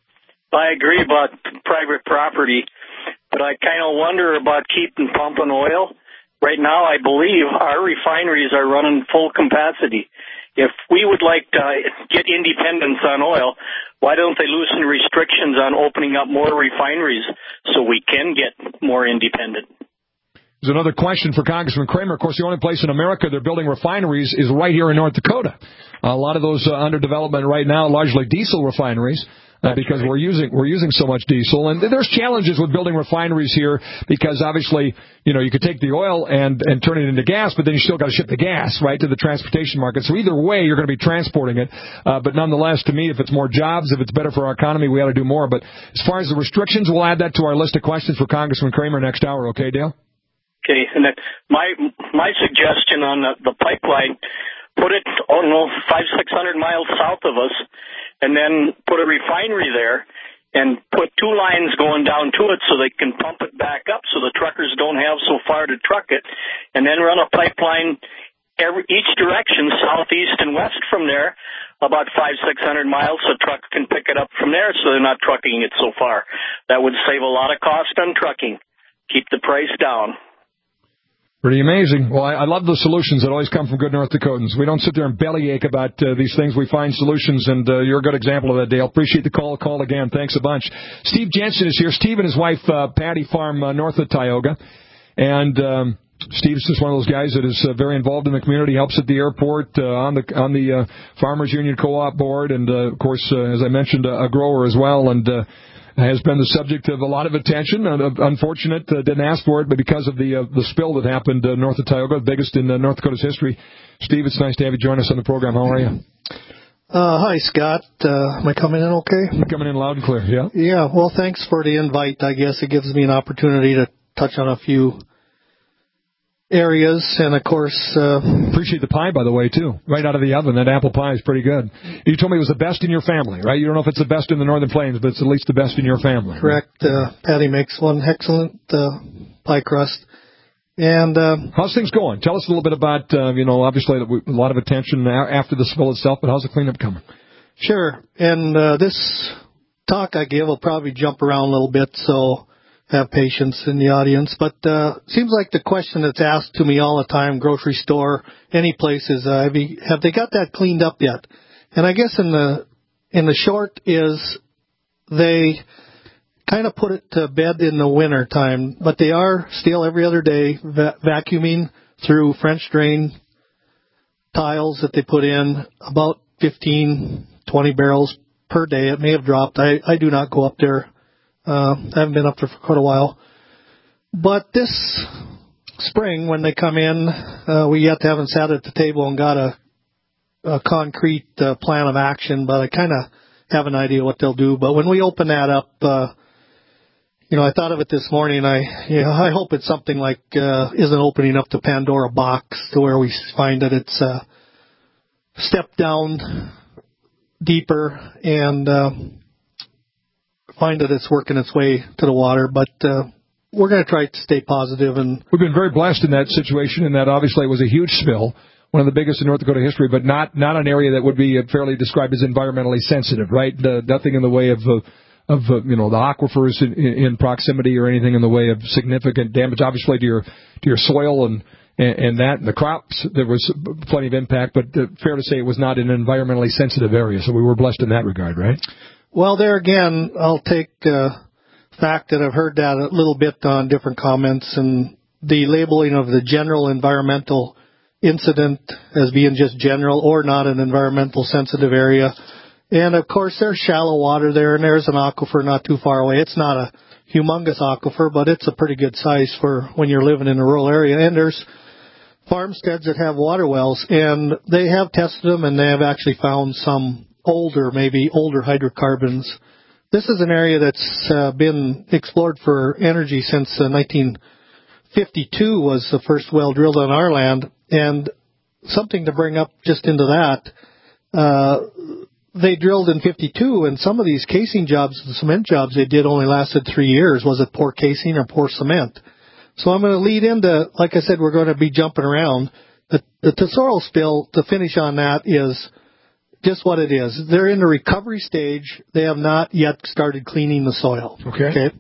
[SPEAKER 15] I agree about private property, but I kind of wonder about keeping pumping oil. Right now, I believe our refineries are running full capacity. If we would like to get independence on oil, why don't they loosen restrictions on opening up more refineries so we can get more independent?
[SPEAKER 1] There's another question for Congressman Kramer. Of course, the only place in America they're building refineries is right here in North Dakota. A lot of those uh, under development right now, largely diesel refineries. Uh, because we're using we're using so much diesel, and there's challenges with building refineries here because obviously, you know, you could take the oil and and turn it into gas, but then you still got to ship the gas right to the transportation market. So either way, you're going to be transporting it. Uh, but nonetheless, to me, if it's more jobs, if it's better for our economy, we ought to do more. But as far as the restrictions, we'll add that to our list of questions for Congressman Kramer next hour. Okay, Dale?
[SPEAKER 15] Okay, and then my my suggestion on the, the pipeline, put it, I don't know, five six hundred miles south of us. And then put a refinery there and put two lines going down to it so they can pump it back up so the truckers don't have so far to truck it. And then run a pipeline every, each direction, southeast and west from there, about five, six hundred miles so trucks can pick it up from there so they're not trucking it so far. That would save a lot of cost on trucking, keep the price down.
[SPEAKER 1] Pretty amazing. Well, I, I love the solutions that always come from good North Dakotans. We don't sit there and bellyache about uh, these things. We find solutions, and uh, you're a good example of that, Dale. Appreciate the call. Call again. Thanks a bunch. Steve Jensen is here. Steve and his wife, uh, Patty, farm uh, north of Tioga. And um, Steve's just one of those guys that is uh, very involved in the community, helps at the airport, uh, on the on the uh, Farmers Union Co-op board, and, uh, of course, uh, as I mentioned, a, a grower as well. And uh has been the subject of a lot of attention. Uh, unfortunate, uh, didn't ask for it, but because of the uh, the spill that happened uh, north of Tioga, the biggest in uh, North Dakota's history. Steve, it's nice to have you join us on the program. How are you?
[SPEAKER 16] Uh, hi, Scott. Uh, am I coming in okay?
[SPEAKER 1] You're coming in loud and clear, yeah?
[SPEAKER 16] Yeah, well, thanks for the invite. I guess it gives me an opportunity to touch on a few areas, and of course, uh,
[SPEAKER 1] appreciate the pie, by the way, too. Right out of the oven, that apple pie is pretty good. You told me it was the best in your family, right? You don't know if it's the best in the Northern Plains, but it's at least the best in your family.
[SPEAKER 16] Correct. Uh, Patty makes one excellent uh, pie crust. And uh,
[SPEAKER 1] how's things going? Tell us a little bit about, uh, you know, obviously a lot of attention after the spill itself, but how's the cleanup coming?
[SPEAKER 16] Sure. And uh, this talk I give will probably jump around a little bit, so have patience in the audience. But uh seems like the question that's asked to me all the time, grocery store, any place, is uh, have, you, have they got that cleaned up yet? And I guess in the in the short is they kind of put it to bed in the winter time, but they are still every other day va- vacuuming through French drain tiles that they put in, about fifteen, twenty barrels per day. It may have dropped. I, I do not go up there. Uh, I haven't been up there for quite a while. But this spring, when they come in, uh, we yet haven't sat at the table and got a, a concrete uh, plan of action, but I kind of have an idea what they'll do. But when we open that up, uh, you know, I thought of it this morning. I, you know, I hope it's something like uh, isn't opening up the Pandora box to where we find that it's uh, step down deeper and uh, find that it's working its way to the water. But uh, we're going to try to stay positive. And
[SPEAKER 1] we've been very blessed in that situation, and that obviously was a huge spill, one of the biggest in North Dakota history, but not not an area that would be fairly described as environmentally sensitive, right? The, nothing in the way of uh, of uh, you know the aquifers in, in proximity or anything in the way of significant damage, obviously to your to your soil and and, and that and the crops. There was plenty of impact, but uh, fair to say it was not an environmentally sensitive area, so we were blessed in that regard, right?
[SPEAKER 16] Well, there again, I'll take uh, fact that I've heard that a little bit on different comments, and the labeling of the general environmental incident as being just general or not an environmental sensitive area. And of course, there's shallow water there, and there's an aquifer not too far away. It's not a humongous aquifer, but it's a pretty good size for when you're living in a rural area. And there's farmsteads that have water wells, and they have tested them, and they have actually found some older, maybe older hydrocarbons. This is an area that's uh, been explored for energy since uh, nineteen fifty-two was the first well drilled on our land. And something to bring up just into that, uh, they drilled in fifty-two, and some of these casing jobs, the cement jobs they did only lasted three years. Was it poor casing or poor cement? So I'm going to lead into, like I said, we're going to be jumping around. The, the Tesoro spill, to finish on that, is just what it is. They're in the recovery stage. They have not yet started cleaning the soil.
[SPEAKER 1] Okay.
[SPEAKER 16] Okay.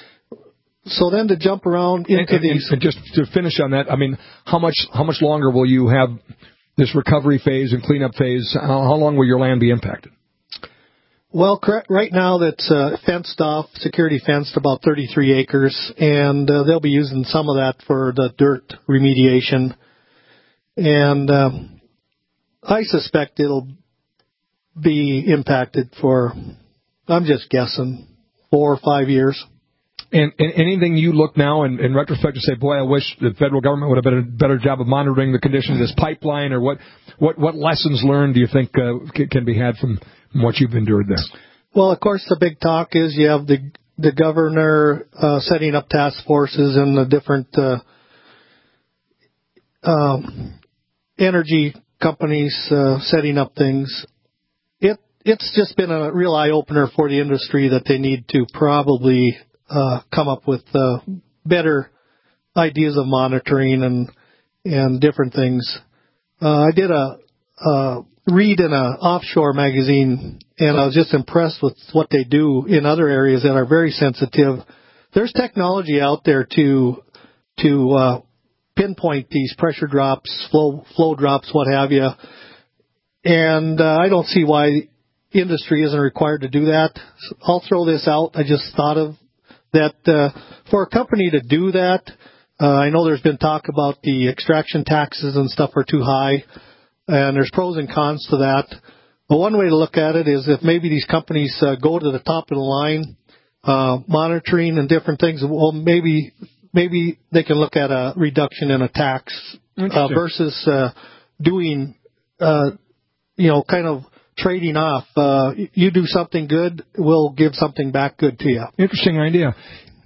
[SPEAKER 16] So then to jump around into
[SPEAKER 1] and, and,
[SPEAKER 16] these...
[SPEAKER 1] And just to finish on that, I mean, how much how much longer will you have this recovery phase and cleanup phase? How, how long will your land be impacted?
[SPEAKER 16] Well, correct, right now that's uh, fenced off, security fenced, about thirty-three acres, and uh, they'll be using some of that for the dirt remediation. And um, I suspect it'll be impacted for, I'm just guessing, four or five years.
[SPEAKER 1] And, and anything you look now in, in retrospect to say, boy, I wish the federal government would have done a better job of monitoring the condition of this pipeline, or what what, what lessons learned do you think uh, can, can be had from, from what you've endured there?
[SPEAKER 16] Well, of course, the big talk is you have the the governor uh, setting up task forces and the different uh, um, energy companies uh, setting up things. It it's just been a real eye opener for the industry that they need to probably Uh, come up with uh, better ideas of monitoring and and different things. Uh, I did a, a read in an offshore magazine, and I was just impressed with what they do in other areas that are very sensitive. There's technology out there to to uh, pinpoint these pressure drops, flow flow drops, what have you. And uh, I don't see why industry isn't required to do that. So I'll throw this out. I just thought of that uh, for a company to do that, uh, I know there's been talk about the extraction taxes and stuff are too high, and there's pros and cons to that. But one way to look at it is if maybe these companies uh, go to the top of the line, uh, monitoring and different things, well, maybe maybe they can look at a reduction in a tax uh, versus uh, doing, uh, you know, kind of trading off. Uh, you do something good, we'll give something back good to you.
[SPEAKER 1] Interesting idea.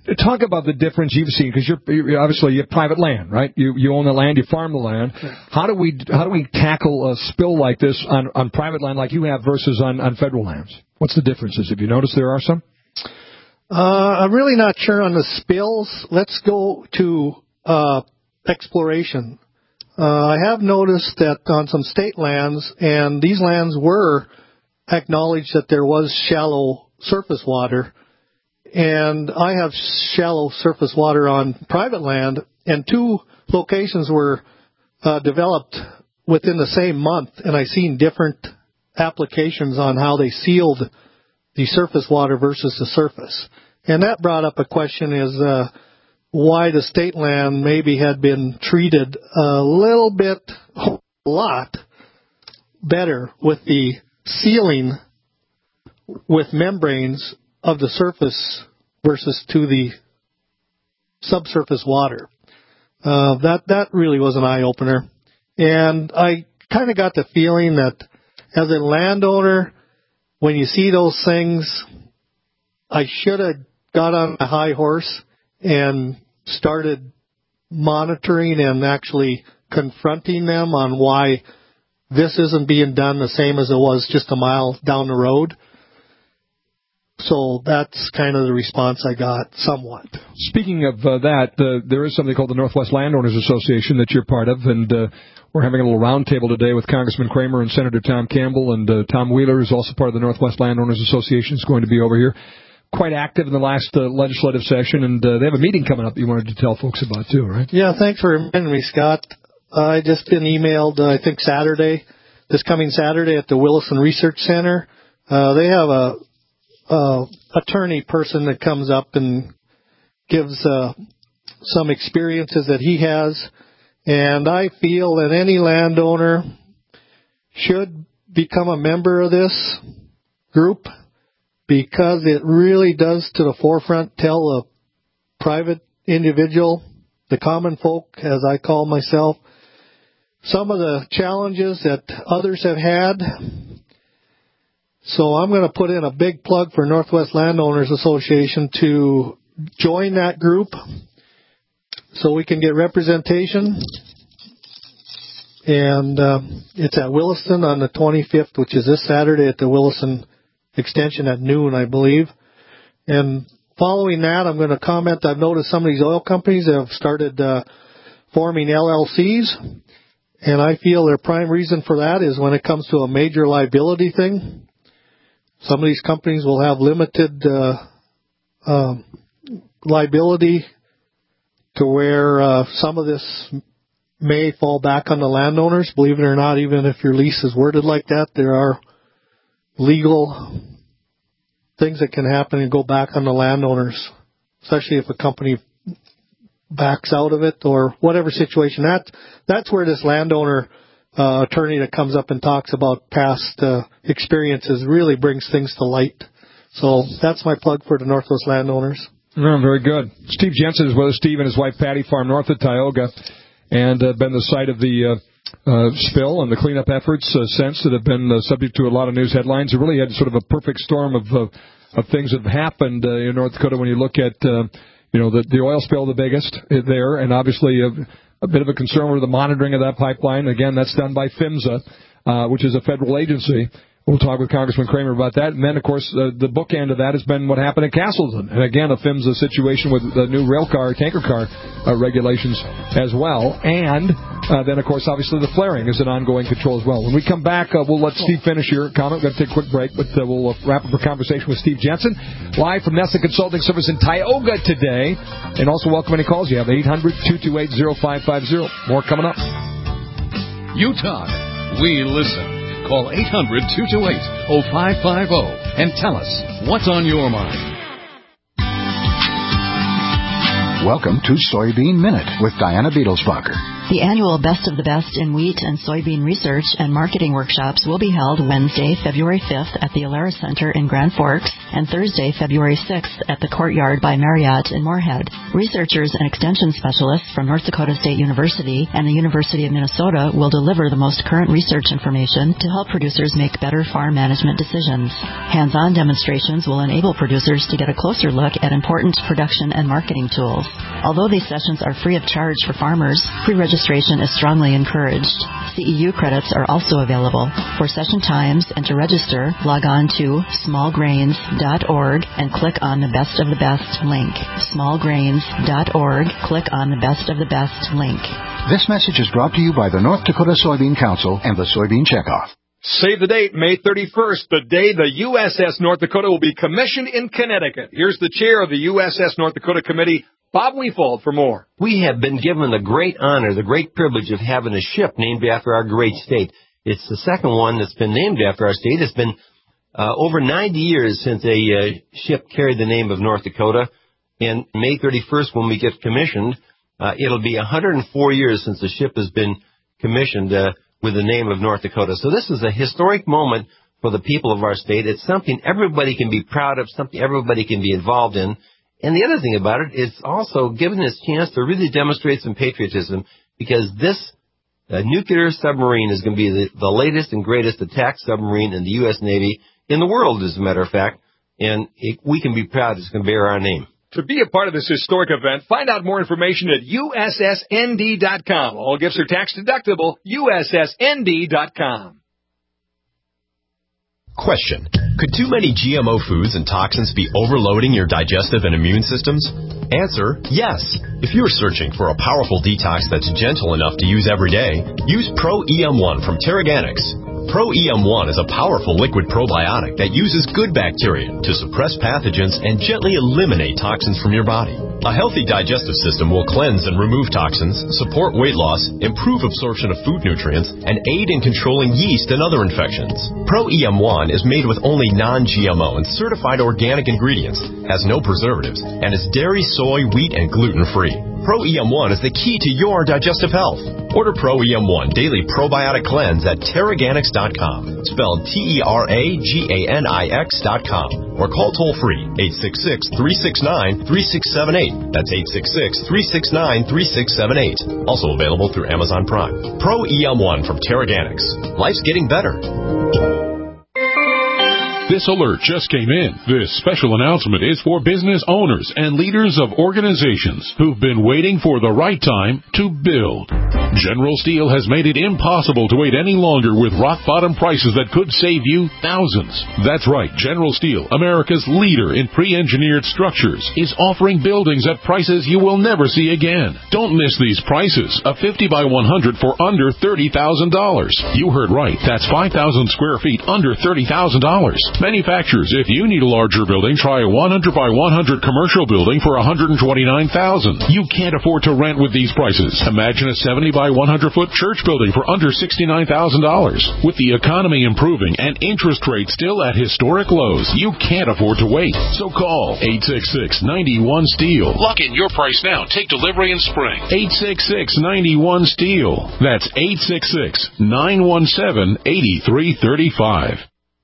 [SPEAKER 1] Talk about the difference you've seen, because you're, you're obviously you have private land, right? You you own the land, you farm the land. How do we how do we tackle a spill like this on, on private land like you have versus on, on federal lands? What's the differences? Have you noticed there are some?
[SPEAKER 16] Uh, I'm really not sure on the spills. Let's go to uh, exploration. Uh, I have noticed that on some state lands, and these lands were acknowledged that there was shallow surface water, and I have shallow surface water on private land, and two locations were uh, developed within the same month, and I've seen different applications on how they sealed the surface water versus the surface. And that brought up a question is uh, why the state land maybe had been treated a little bit, a lot better with the sealing with membranes of the surface versus to the subsurface water. Uh, that, that really was an eye-opener. And I kind of got the feeling that as a landowner, when you see those things, I should have got on a high horse and started monitoring and actually confronting them on why this isn't being done the same as it was just a mile down the road. So that's kind of the response I got, somewhat.
[SPEAKER 1] Speaking of uh, that, uh, there is something called the Northwest Landowners Association that you're part of, and uh, we're having a little roundtable today with Congressman Kramer and Senator Tom Campbell, and uh, Tom Wheeler is also part of the Northwest Landowners Association, is going to be over here. Quite active in the last uh, legislative session, and uh, they have a meeting coming up that you wanted to tell folks about, too, right?
[SPEAKER 16] Yeah, thanks for reminding me, Scott. I just been emailed, uh, I think, Saturday, this coming Saturday at the Williston Research Center. Uh, they have a uh, attorney person that comes up and gives uh, some experiences that he has, and I feel that any landowner should become a member of this group because it really does to the forefront tell a private individual, the common folk, as I call myself, some of the challenges that others have had. So I'm going to put in a big plug for Northwest Landowners Association to join that group so we can get representation. And uh, it's at Williston on the twenty-fifth, which is this Saturday at the Williston Extension at noon, I believe. And following that, I'm going to comment, I've noticed some of these oil companies have started uh, forming L L Cs. And I feel their prime reason for that is when it comes to a major liability thing. Some of these companies will have limited uh, uh, liability to where uh, some of this may fall back on the landowners. Believe it or not, even if your lease is worded like that, there are legal things that can happen and go back on the landowners, especially if a company backs out of it or whatever situation. That, that's where this landowner uh, attorney that comes up and talks about past uh, experiences really brings things to light. So that's my plug for the Northwest Landowners.
[SPEAKER 1] Oh, very good. Steve Jensen is with us. Steve and his wife Patty farm north of Tioga and uh, been the site of the uh, uh, spill and the cleanup efforts uh, since that have been uh, subject to a lot of news headlines. It really had sort of a perfect storm of uh, of things that have happened uh, in North Dakota when you look at uh, you know the, the oil spill, the biggest there, and obviously a, a bit of a concern with the monitoring of that pipeline. Again, that's done by PHMSA, uh, which is a federal agency. We'll talk with Congressman Kramer about that. And then, of course, uh, the bookend of that has been what happened at Castleton. And, again, a PHMSA situation with the new rail car, tanker car uh, regulations as well. And uh, then, of course, obviously the flaring is an ongoing control as well. When we come back, uh, we'll let Steve finish your comment. We're going to take a quick break, but uh, we'll uh, wrap up our conversation with Steve Jensen, live from Nessa Consulting Service in Tioga today. And also welcome any calls you have, eight hundred, two two eight, oh five five oh. More coming up.
[SPEAKER 3] You talk, we listen. Call eight hundred, two two eight, oh five five oh and tell us what's on your mind.
[SPEAKER 17] Welcome to Soybean Minute with Diana Beetlesbacher. The annual Best of the Best in Wheat and Soybean Research and Marketing Workshops will be held Wednesday, February fifth at the Alara Center in Grand Forks and Thursday, February sixth at the Courtyard by Marriott in Moorhead. Researchers and extension specialists from North Dakota State University and the University of Minnesota will deliver the most current research information to help producers make better farm management decisions. Hands-on demonstrations will enable producers to get a closer look at important production and marketing tools. Although these sessions are free of charge for farmers, pre-registration is strongly encouraged. C E U credits are also available. For session times and to register, log on to small grains dot org and click on the Best of the Best link. small grains dot org, click on the Best of the Best link.
[SPEAKER 18] This message is brought to you by the North Dakota Soybean Council and the Soybean Checkoff.
[SPEAKER 1] Save the date, May thirty-first, the day the U S S North Dakota will be commissioned in Connecticut. Here's the chair of the U S S North Dakota Committee, Bob Weefald, for more.
[SPEAKER 19] We have been given the great honor, the great privilege of having a ship named after our great state. It's the second one that's been named after our state. It's been uh, over ninety years since a uh, ship carried the name of North Dakota. And May thirty-first, when we get commissioned, uh, it'll be one hundred four years since the ship has been commissioned uh, with the name of North Dakota. So this is a historic moment for the people of our state. It's something everybody can be proud of, something everybody can be involved in. And the other thing about it, it's also given us a chance to really demonstrate some patriotism, because this uh, nuclear submarine is going to be the, the latest and greatest attack submarine in the U S Navy, in the world, as a matter of fact. And it, we can be proud it's going to bear our name.
[SPEAKER 1] To be a part of this historic event, find out more information at U S S N D dot com. All gifts are tax deductible. U S S N D dot com.
[SPEAKER 20] Question. Could too many G M O foods and toxins be overloading your digestive and immune systems? Answer, yes. If you're searching for a powerful detox that's gentle enough to use every day, use Pro E M one from Terraganics. Pro E M one is a powerful liquid probiotic that uses good bacteria to suppress pathogens and gently eliminate toxins from your body. A healthy digestive system will cleanse and remove toxins, support weight loss, improve absorption of food nutrients, and aid in controlling yeast and other infections. Pro E M one is made with only non-G M O and certified organic ingredients, has no preservatives, and is dairy, soy, wheat, and gluten-free. Pro E M one is the key to your digestive health. Order Pro E M one Daily Probiotic Cleanse at Terraganics dot com, spelled T E R A G A N I X dot com, or call toll-free eight six six, three six nine, three six seven eight. That's eight six six, three six nine, three six seven eight. Also available through Amazon Prime. Pro E M one from Terraganics. Life's getting better.
[SPEAKER 21] This alert just came in. This special announcement is for business owners and leaders of organizations who've been waiting for the right time to build. General Steel has made it impossible to wait any longer with rock-bottom prices that could save you thousands. That's right. General Steel, America's leader in pre-engineered structures, is offering buildings at prices you will never see again. Don't miss these prices. A fifty by one hundred for under thirty thousand dollars. You heard right. That's five thousand square feet under thirty thousand dollars. Manufacturers, if you need a larger building, try a one hundred by one hundred commercial building for one hundred twenty-nine thousand dollars. You can't afford to rent with these prices. Imagine a seventy by one hundred foot church building for under sixty-nine thousand dollars. With the economy improving and interest rates still at historic lows, you can't afford to wait. So call eight six six, nine one, STEEL. Lock in your price now. Take delivery in spring. eight six six, nine one, STEEL. That's eight six six, nine one seven, eight three three five.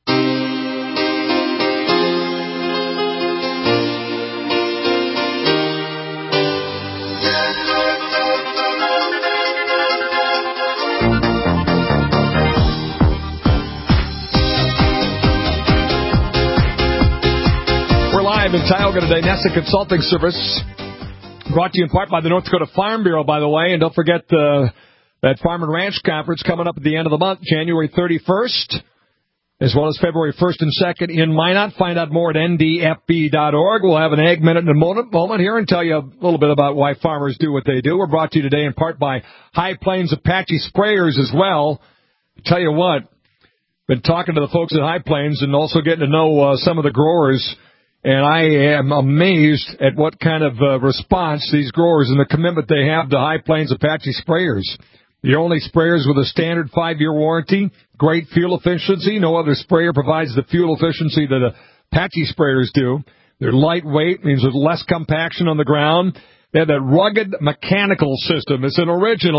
[SPEAKER 1] In Tioga today, Nessa Consulting Service, brought to you in part by the North Dakota Farm Bureau, by the way. And don't forget uh, that Farm and Ranch Conference coming up at the end of the month, January thirty-first, as well as February first and second in Minot. Find out more at N D F B dot org. We'll have an Ag Minute in a moment, moment here and tell you a little bit about why farmers do what they do. We're brought to you today in part by High Plains Apache Sprayers as well. I tell you what, been talking to the folks at High Plains and also getting to know uh, some of the growers. And I am amazed at what kind of uh, response these growers and the commitment they have to High Plains Apache Sprayers. The only sprayers with a standard five-year warranty, great fuel efficiency. No other sprayer provides the fuel efficiency that Apache sprayers do. They're lightweight, means there's less compaction on the ground. They have that rugged mechanical system. It's an original,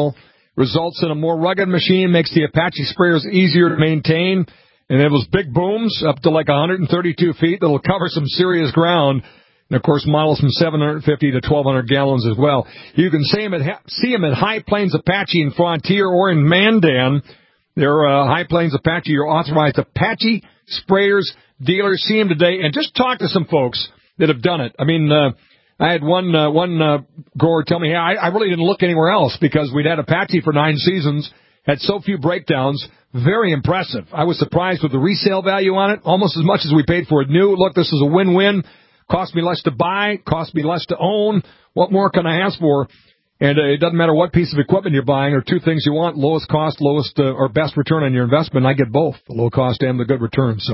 [SPEAKER 1] results in a more rugged machine, makes the Apache sprayers easier to maintain. And it was big booms up to like one hundred thirty-two feet that'll cover some serious ground. And, of course, models from seven hundred fifty to twelve hundred gallons as well. You can see them at, see them at High Plains Apache in Frontier or in Mandan. They're uh, High Plains Apache, your authorized Apache sprayers dealers. See them today and just talk to some folks that have done it. I mean, uh, I had one uh, one uh, grower tell me, hey, I, I really didn't look anywhere else because we'd had Apache for nine seasons, had so few breakdowns. Very impressive. I was surprised with the resale value on it, almost as much as we paid for it new. Look, this is a win-win. Cost me less to buy, cost me less to own. What more can I ask for? And uh, it doesn't matter what piece of equipment you're buying or two things you want, lowest cost, lowest uh, or best return on your investment. I get both, the low cost and the good return. So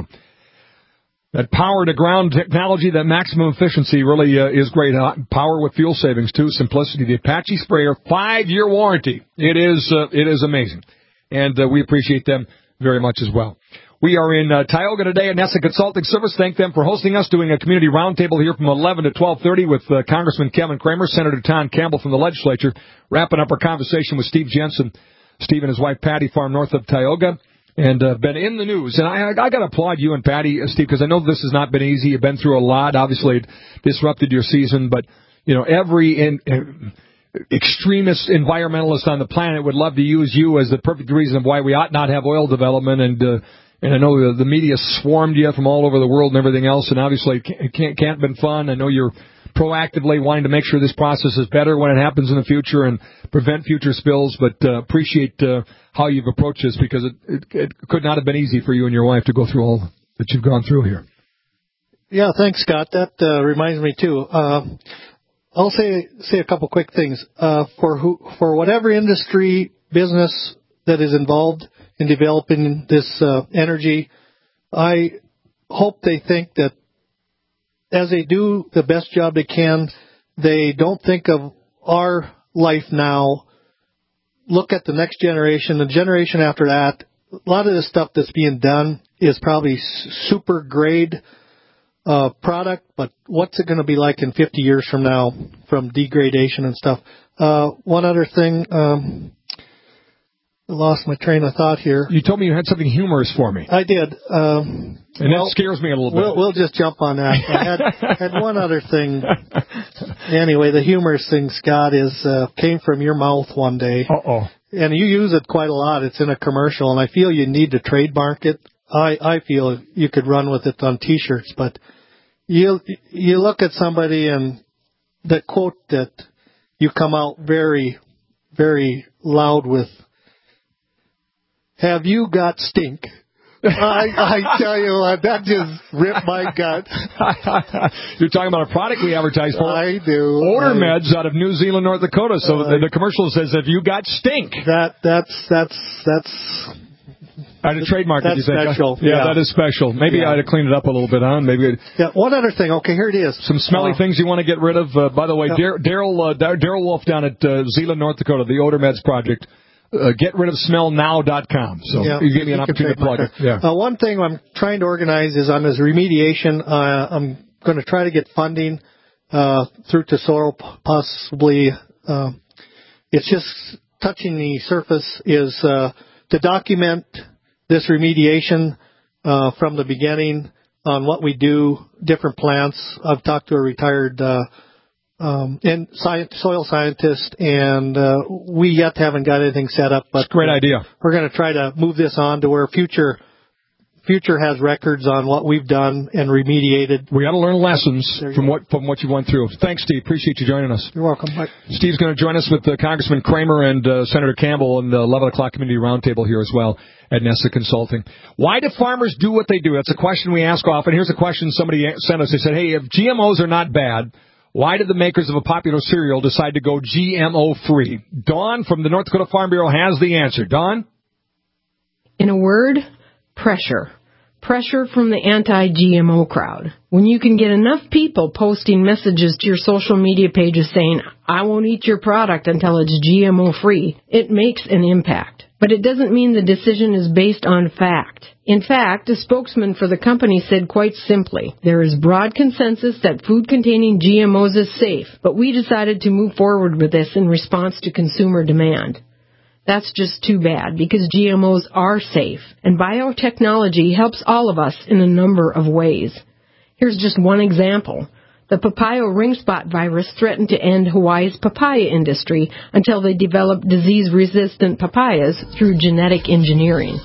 [SPEAKER 1] that power to ground technology, that maximum efficiency really uh, is great. Uh, power with fuel savings too, simplicity. The Apache sprayer, five-year warranty. It is uh, it is amazing. And uh, we appreciate them very much as well. We are in uh, Tioga today at Nessa Consulting Service. Thank them for hosting us, doing a community roundtable here from eleven to twelve thirty with uh, Congressman Kevin Kramer, Senator Tom Campbell from the legislature, wrapping up our conversation with Steve Jensen. Steve and his wife Patty farm north of Tioga and uh, been in the news. And I, I got to applaud you and Patty, uh, Steve, because I know this has not been easy. You've been through a lot. Obviously, it disrupted your season, but, you know, every in, uh, extremist environmentalist on the planet would love to use you as the perfect reason of why we ought not have oil development. And uh, and I know the, the media swarmed you from all over the world and everything else. And obviously, it can't, can't have been fun. I know you're proactively wanting to make sure this process is better when it happens in the future and prevent future spills. But uh, appreciate uh, how you've approached this because it, it, it could not have been easy for you and your wife to go through all that you've gone through here.
[SPEAKER 16] Yeah, thanks, Scott. That uh, reminds me, too. Uh, I'll say say a couple quick things. Uh, for who, for whatever industry, business that is involved in developing this uh, energy, I hope they think that as they do the best job they can, they don't think of our life now. Look at the next generation, the generation after that. A lot of the stuff that's being done is probably super grade Uh, product, but what's it going to be like in fifty years from now from degradation and stuff? Uh, one other thing, um, I lost my train of thought here.
[SPEAKER 1] You told me you had something humorous for me.
[SPEAKER 16] I did. Um,
[SPEAKER 1] and
[SPEAKER 16] well,
[SPEAKER 1] that scares me a little bit.
[SPEAKER 16] We'll, we'll just jump on that. I had, had one other thing. Anyway, the humorous thing, Scott, is uh, came from your mouth one day.
[SPEAKER 1] Uh-oh.
[SPEAKER 16] And you use it quite a lot. It's in a commercial, and I feel you need to trademark it. I, I feel you could run with it on T-shirts, but You you look at somebody and the quote that you come out very, very loud with, have you got stink? I, I tell you what, that just ripped my gut.
[SPEAKER 1] You're talking about a product we advertise for.
[SPEAKER 16] I do.
[SPEAKER 1] Odor
[SPEAKER 16] I,
[SPEAKER 1] Meds out of New Zealand, North Dakota. So uh, the, the commercial says, have you got stink?
[SPEAKER 16] That That's, that's, that's...
[SPEAKER 1] I had a trademark.
[SPEAKER 16] That's
[SPEAKER 1] you think?
[SPEAKER 16] special.
[SPEAKER 1] Yeah,
[SPEAKER 16] yeah,
[SPEAKER 1] that is special. Maybe
[SPEAKER 16] yeah.
[SPEAKER 1] I ought to clean it up a little bit, huh? Maybe. I'd...
[SPEAKER 16] Yeah. One other thing. Okay, here it is.
[SPEAKER 1] Some smelly uh, things you want to get rid of. Uh, by the way,
[SPEAKER 16] yeah.
[SPEAKER 1] Daryl uh, Daryl Wolf down at uh, Zeeland, North Dakota, the Odor Meds Project. Uh, get rid of smell now dot com. So
[SPEAKER 16] yeah,
[SPEAKER 1] you give me an opportunity to plug it. Yeah.
[SPEAKER 16] Uh, one thing I'm trying to organize is on this remediation. Uh, I'm going to try to get funding uh, through Tesoro, possibly. Uh, it's just touching the surface. Is uh, to document this remediation uh, from the beginning on what we do, different plants. I've talked to a retired uh, um, and science, soil scientist, and uh, we yet haven't got anything set up. But
[SPEAKER 1] it's a great idea.
[SPEAKER 16] We're going to try to move this on to where future future has records on what we've done and remediated.
[SPEAKER 1] We got to learn lessons from what from what you went through. Thanks, Steve. Appreciate you joining us.
[SPEAKER 16] You're welcome. Bye.
[SPEAKER 1] Steve's going to join us with uh, Congressman Kramer and uh, Senator Campbell in the eleven o'clock community roundtable here as well at Nessa Consulting. Why do farmers do what they do? That's a question we ask often. Here's a question somebody sent us. They said, hey, if G M Os are not bad, why did the makers of a popular cereal decide to go G M O free? Dawn from the North Dakota Farm Bureau has the answer. Dawn?
[SPEAKER 5] In a word, pressure. Pressure from the anti-G M O crowd. When you can get enough people posting messages to your social media pages saying, I won't eat your product until it's G M O free, it makes an impact. But it doesn't mean the decision is based on fact. In fact, a spokesman for the company said quite simply, there is broad consensus that food containing G M Os is safe, but we decided to move forward with this in response to consumer demand. That's just too bad because G M Os are safe, and biotechnology helps all of us in a number of ways. Here's just one example. The Papaya ring spot virus threatened to end Hawaii's papaya industry until they developed disease-resistant papayas through genetic engineering.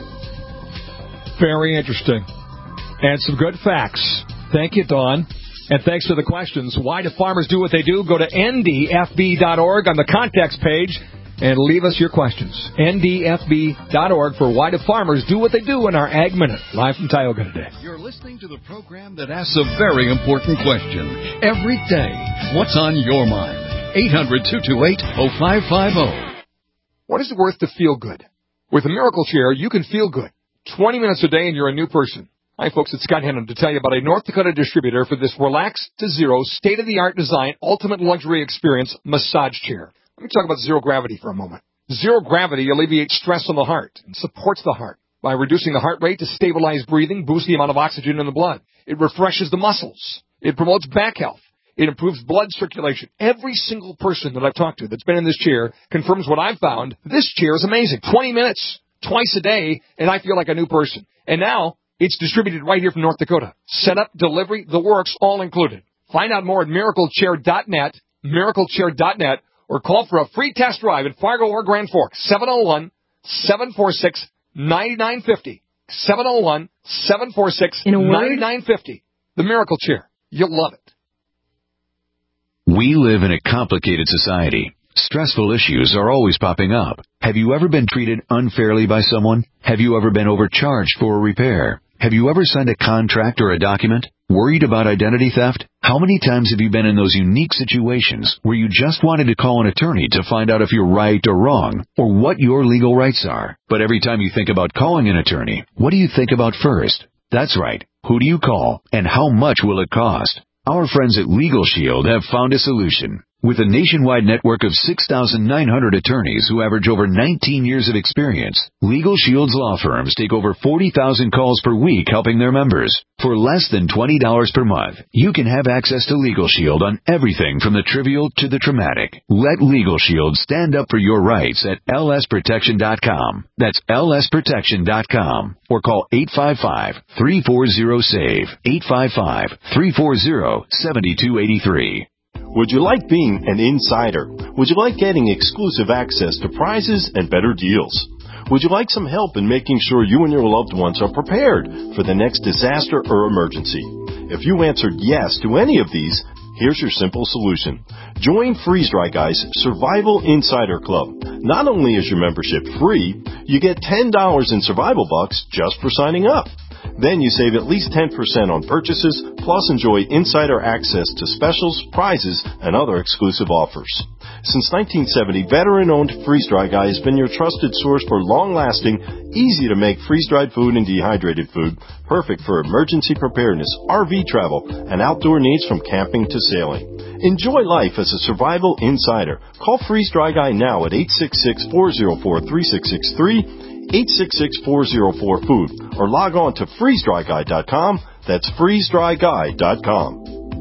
[SPEAKER 1] Very interesting. And some good facts. Thank you, Dawn. And thanks for the questions. Why do farmers do what they do? Go to N D F B dot org on the contacts page and leave us your questions. N D F B dot org for Why Do Farmers Do What They Do in our Ag Minute. Live from Tioga today.
[SPEAKER 3] You're listening to the program that asks a very important question every day. What's on your mind? eight hundred, two two eight, oh five five oh.
[SPEAKER 1] What is it worth to feel good? With a Miracle Chair, you can feel good. twenty minutes a day and you're a new person. Hi, folks. It's Scott Hennon to tell you about a North Dakota distributor for this relaxed to zero, state-of-the-art design, ultimate luxury experience massage chair. Let me talk about zero gravity for a moment. Zero gravity alleviates stress on the heart and supports the heart by reducing the heart rate to stabilize breathing, boost the amount of oxygen in the blood. It refreshes the muscles. It promotes back health. It improves blood circulation. Every single person that I've talked to that's been in this chair confirms what I've found. This chair is amazing. twenty minutes, twice a day, and I feel like a new person. And now it's distributed right here from North Dakota. Setup, delivery, the works, all included. Find out more at miracle chair dot net, miracle chair dot net, or call for a free test drive in Fargo or Grand Forks, seven oh one, seven four six, nine nine five oh. seven oh one, seven four six, nine nine five oh. The Miracle Chair. You'll love it.
[SPEAKER 4] We live in a complicated society. Stressful issues are always popping up. Have you ever been treated unfairly by someone? Have you ever been overcharged for a repair? Have you ever signed a contract or a document? Worried about identity theft? How many times have you been in those unique situations where you just wanted to call an attorney to find out if you're right or wrong, or what your legal rights are? But every time you think about calling an attorney, what do you think about first? That's right. Who do you call, and how much will it cost? Our friends at Legal Shield have found a solution. With a nationwide network of six thousand nine hundred attorneys who average over nineteen years of experience, Legal Shield's law firms take over forty thousand calls per week helping their members. For less than twenty dollars per month, you can have access to Legal Shield on everything from the trivial to the traumatic. Let Legal Shield stand up for your rights at L S protection dot com. That's L S protection dot com. Or call eight five five, three four zero, S A V E, eight five five, three four zero, seven two eight three.
[SPEAKER 22] Would you like being an insider? Would you like getting exclusive access to prizes and better deals? Would you like some help in making sure you and your loved ones are prepared for the next disaster or emergency? If you answered yes to any of these, here's your simple solution. Join Freeze Dry Guy's Survival Insider Club. Not only is your membership free, you get ten dollars in survival bucks just for signing up. Then you save at least ten percent on purchases, plus enjoy insider access to specials, prizes, and other exclusive offers. Since nineteen seventy, veteran-owned Freeze Dry Guy has been your trusted source for long-lasting, easy-to-make freeze-dried food and dehydrated food, perfect for emergency preparedness, R V travel, and outdoor needs from camping to sailing. Enjoy life as a survival insider. Call Freeze Dry Guy now at eight six six, four zero four, three six six three, eight six six, four zero four, food, or log on to freeze dry guy dot com. That's freeze dry guy dot com.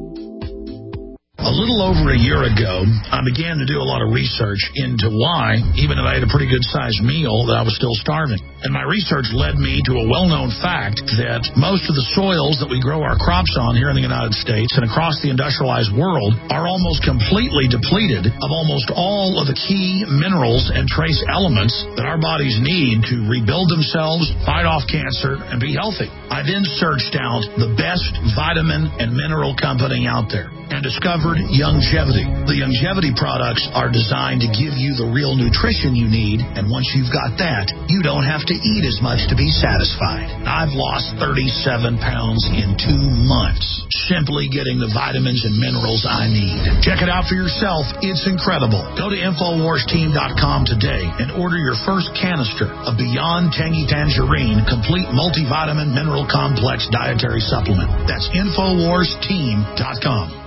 [SPEAKER 23] A little over a year ago, I began to do a lot of research into why, even if I had a pretty good-sized meal, that I was still starving. And my research led me to a well-known fact that most of the soils that we grow our crops on here in the United States and across the industrialized world are almost completely depleted of almost all of the key minerals and trace elements that our bodies need to rebuild themselves, fight off cancer, and be healthy. I then searched out the best vitamin and mineral company out there and discovered Youngevity. The Youngevity products are designed to give you the real nutrition you need, and once you've got that, you don't have to eat as much to be satisfied. I've lost thirty-seven pounds in two months, simply getting the vitamins and minerals I need. Check it out for yourself. It's incredible. Go to infowars team dot com today and order your first canister of Beyond Tangy Tangerine Complete Multivitamin Mineral Complex Dietary Supplement. That's infowars team dot com.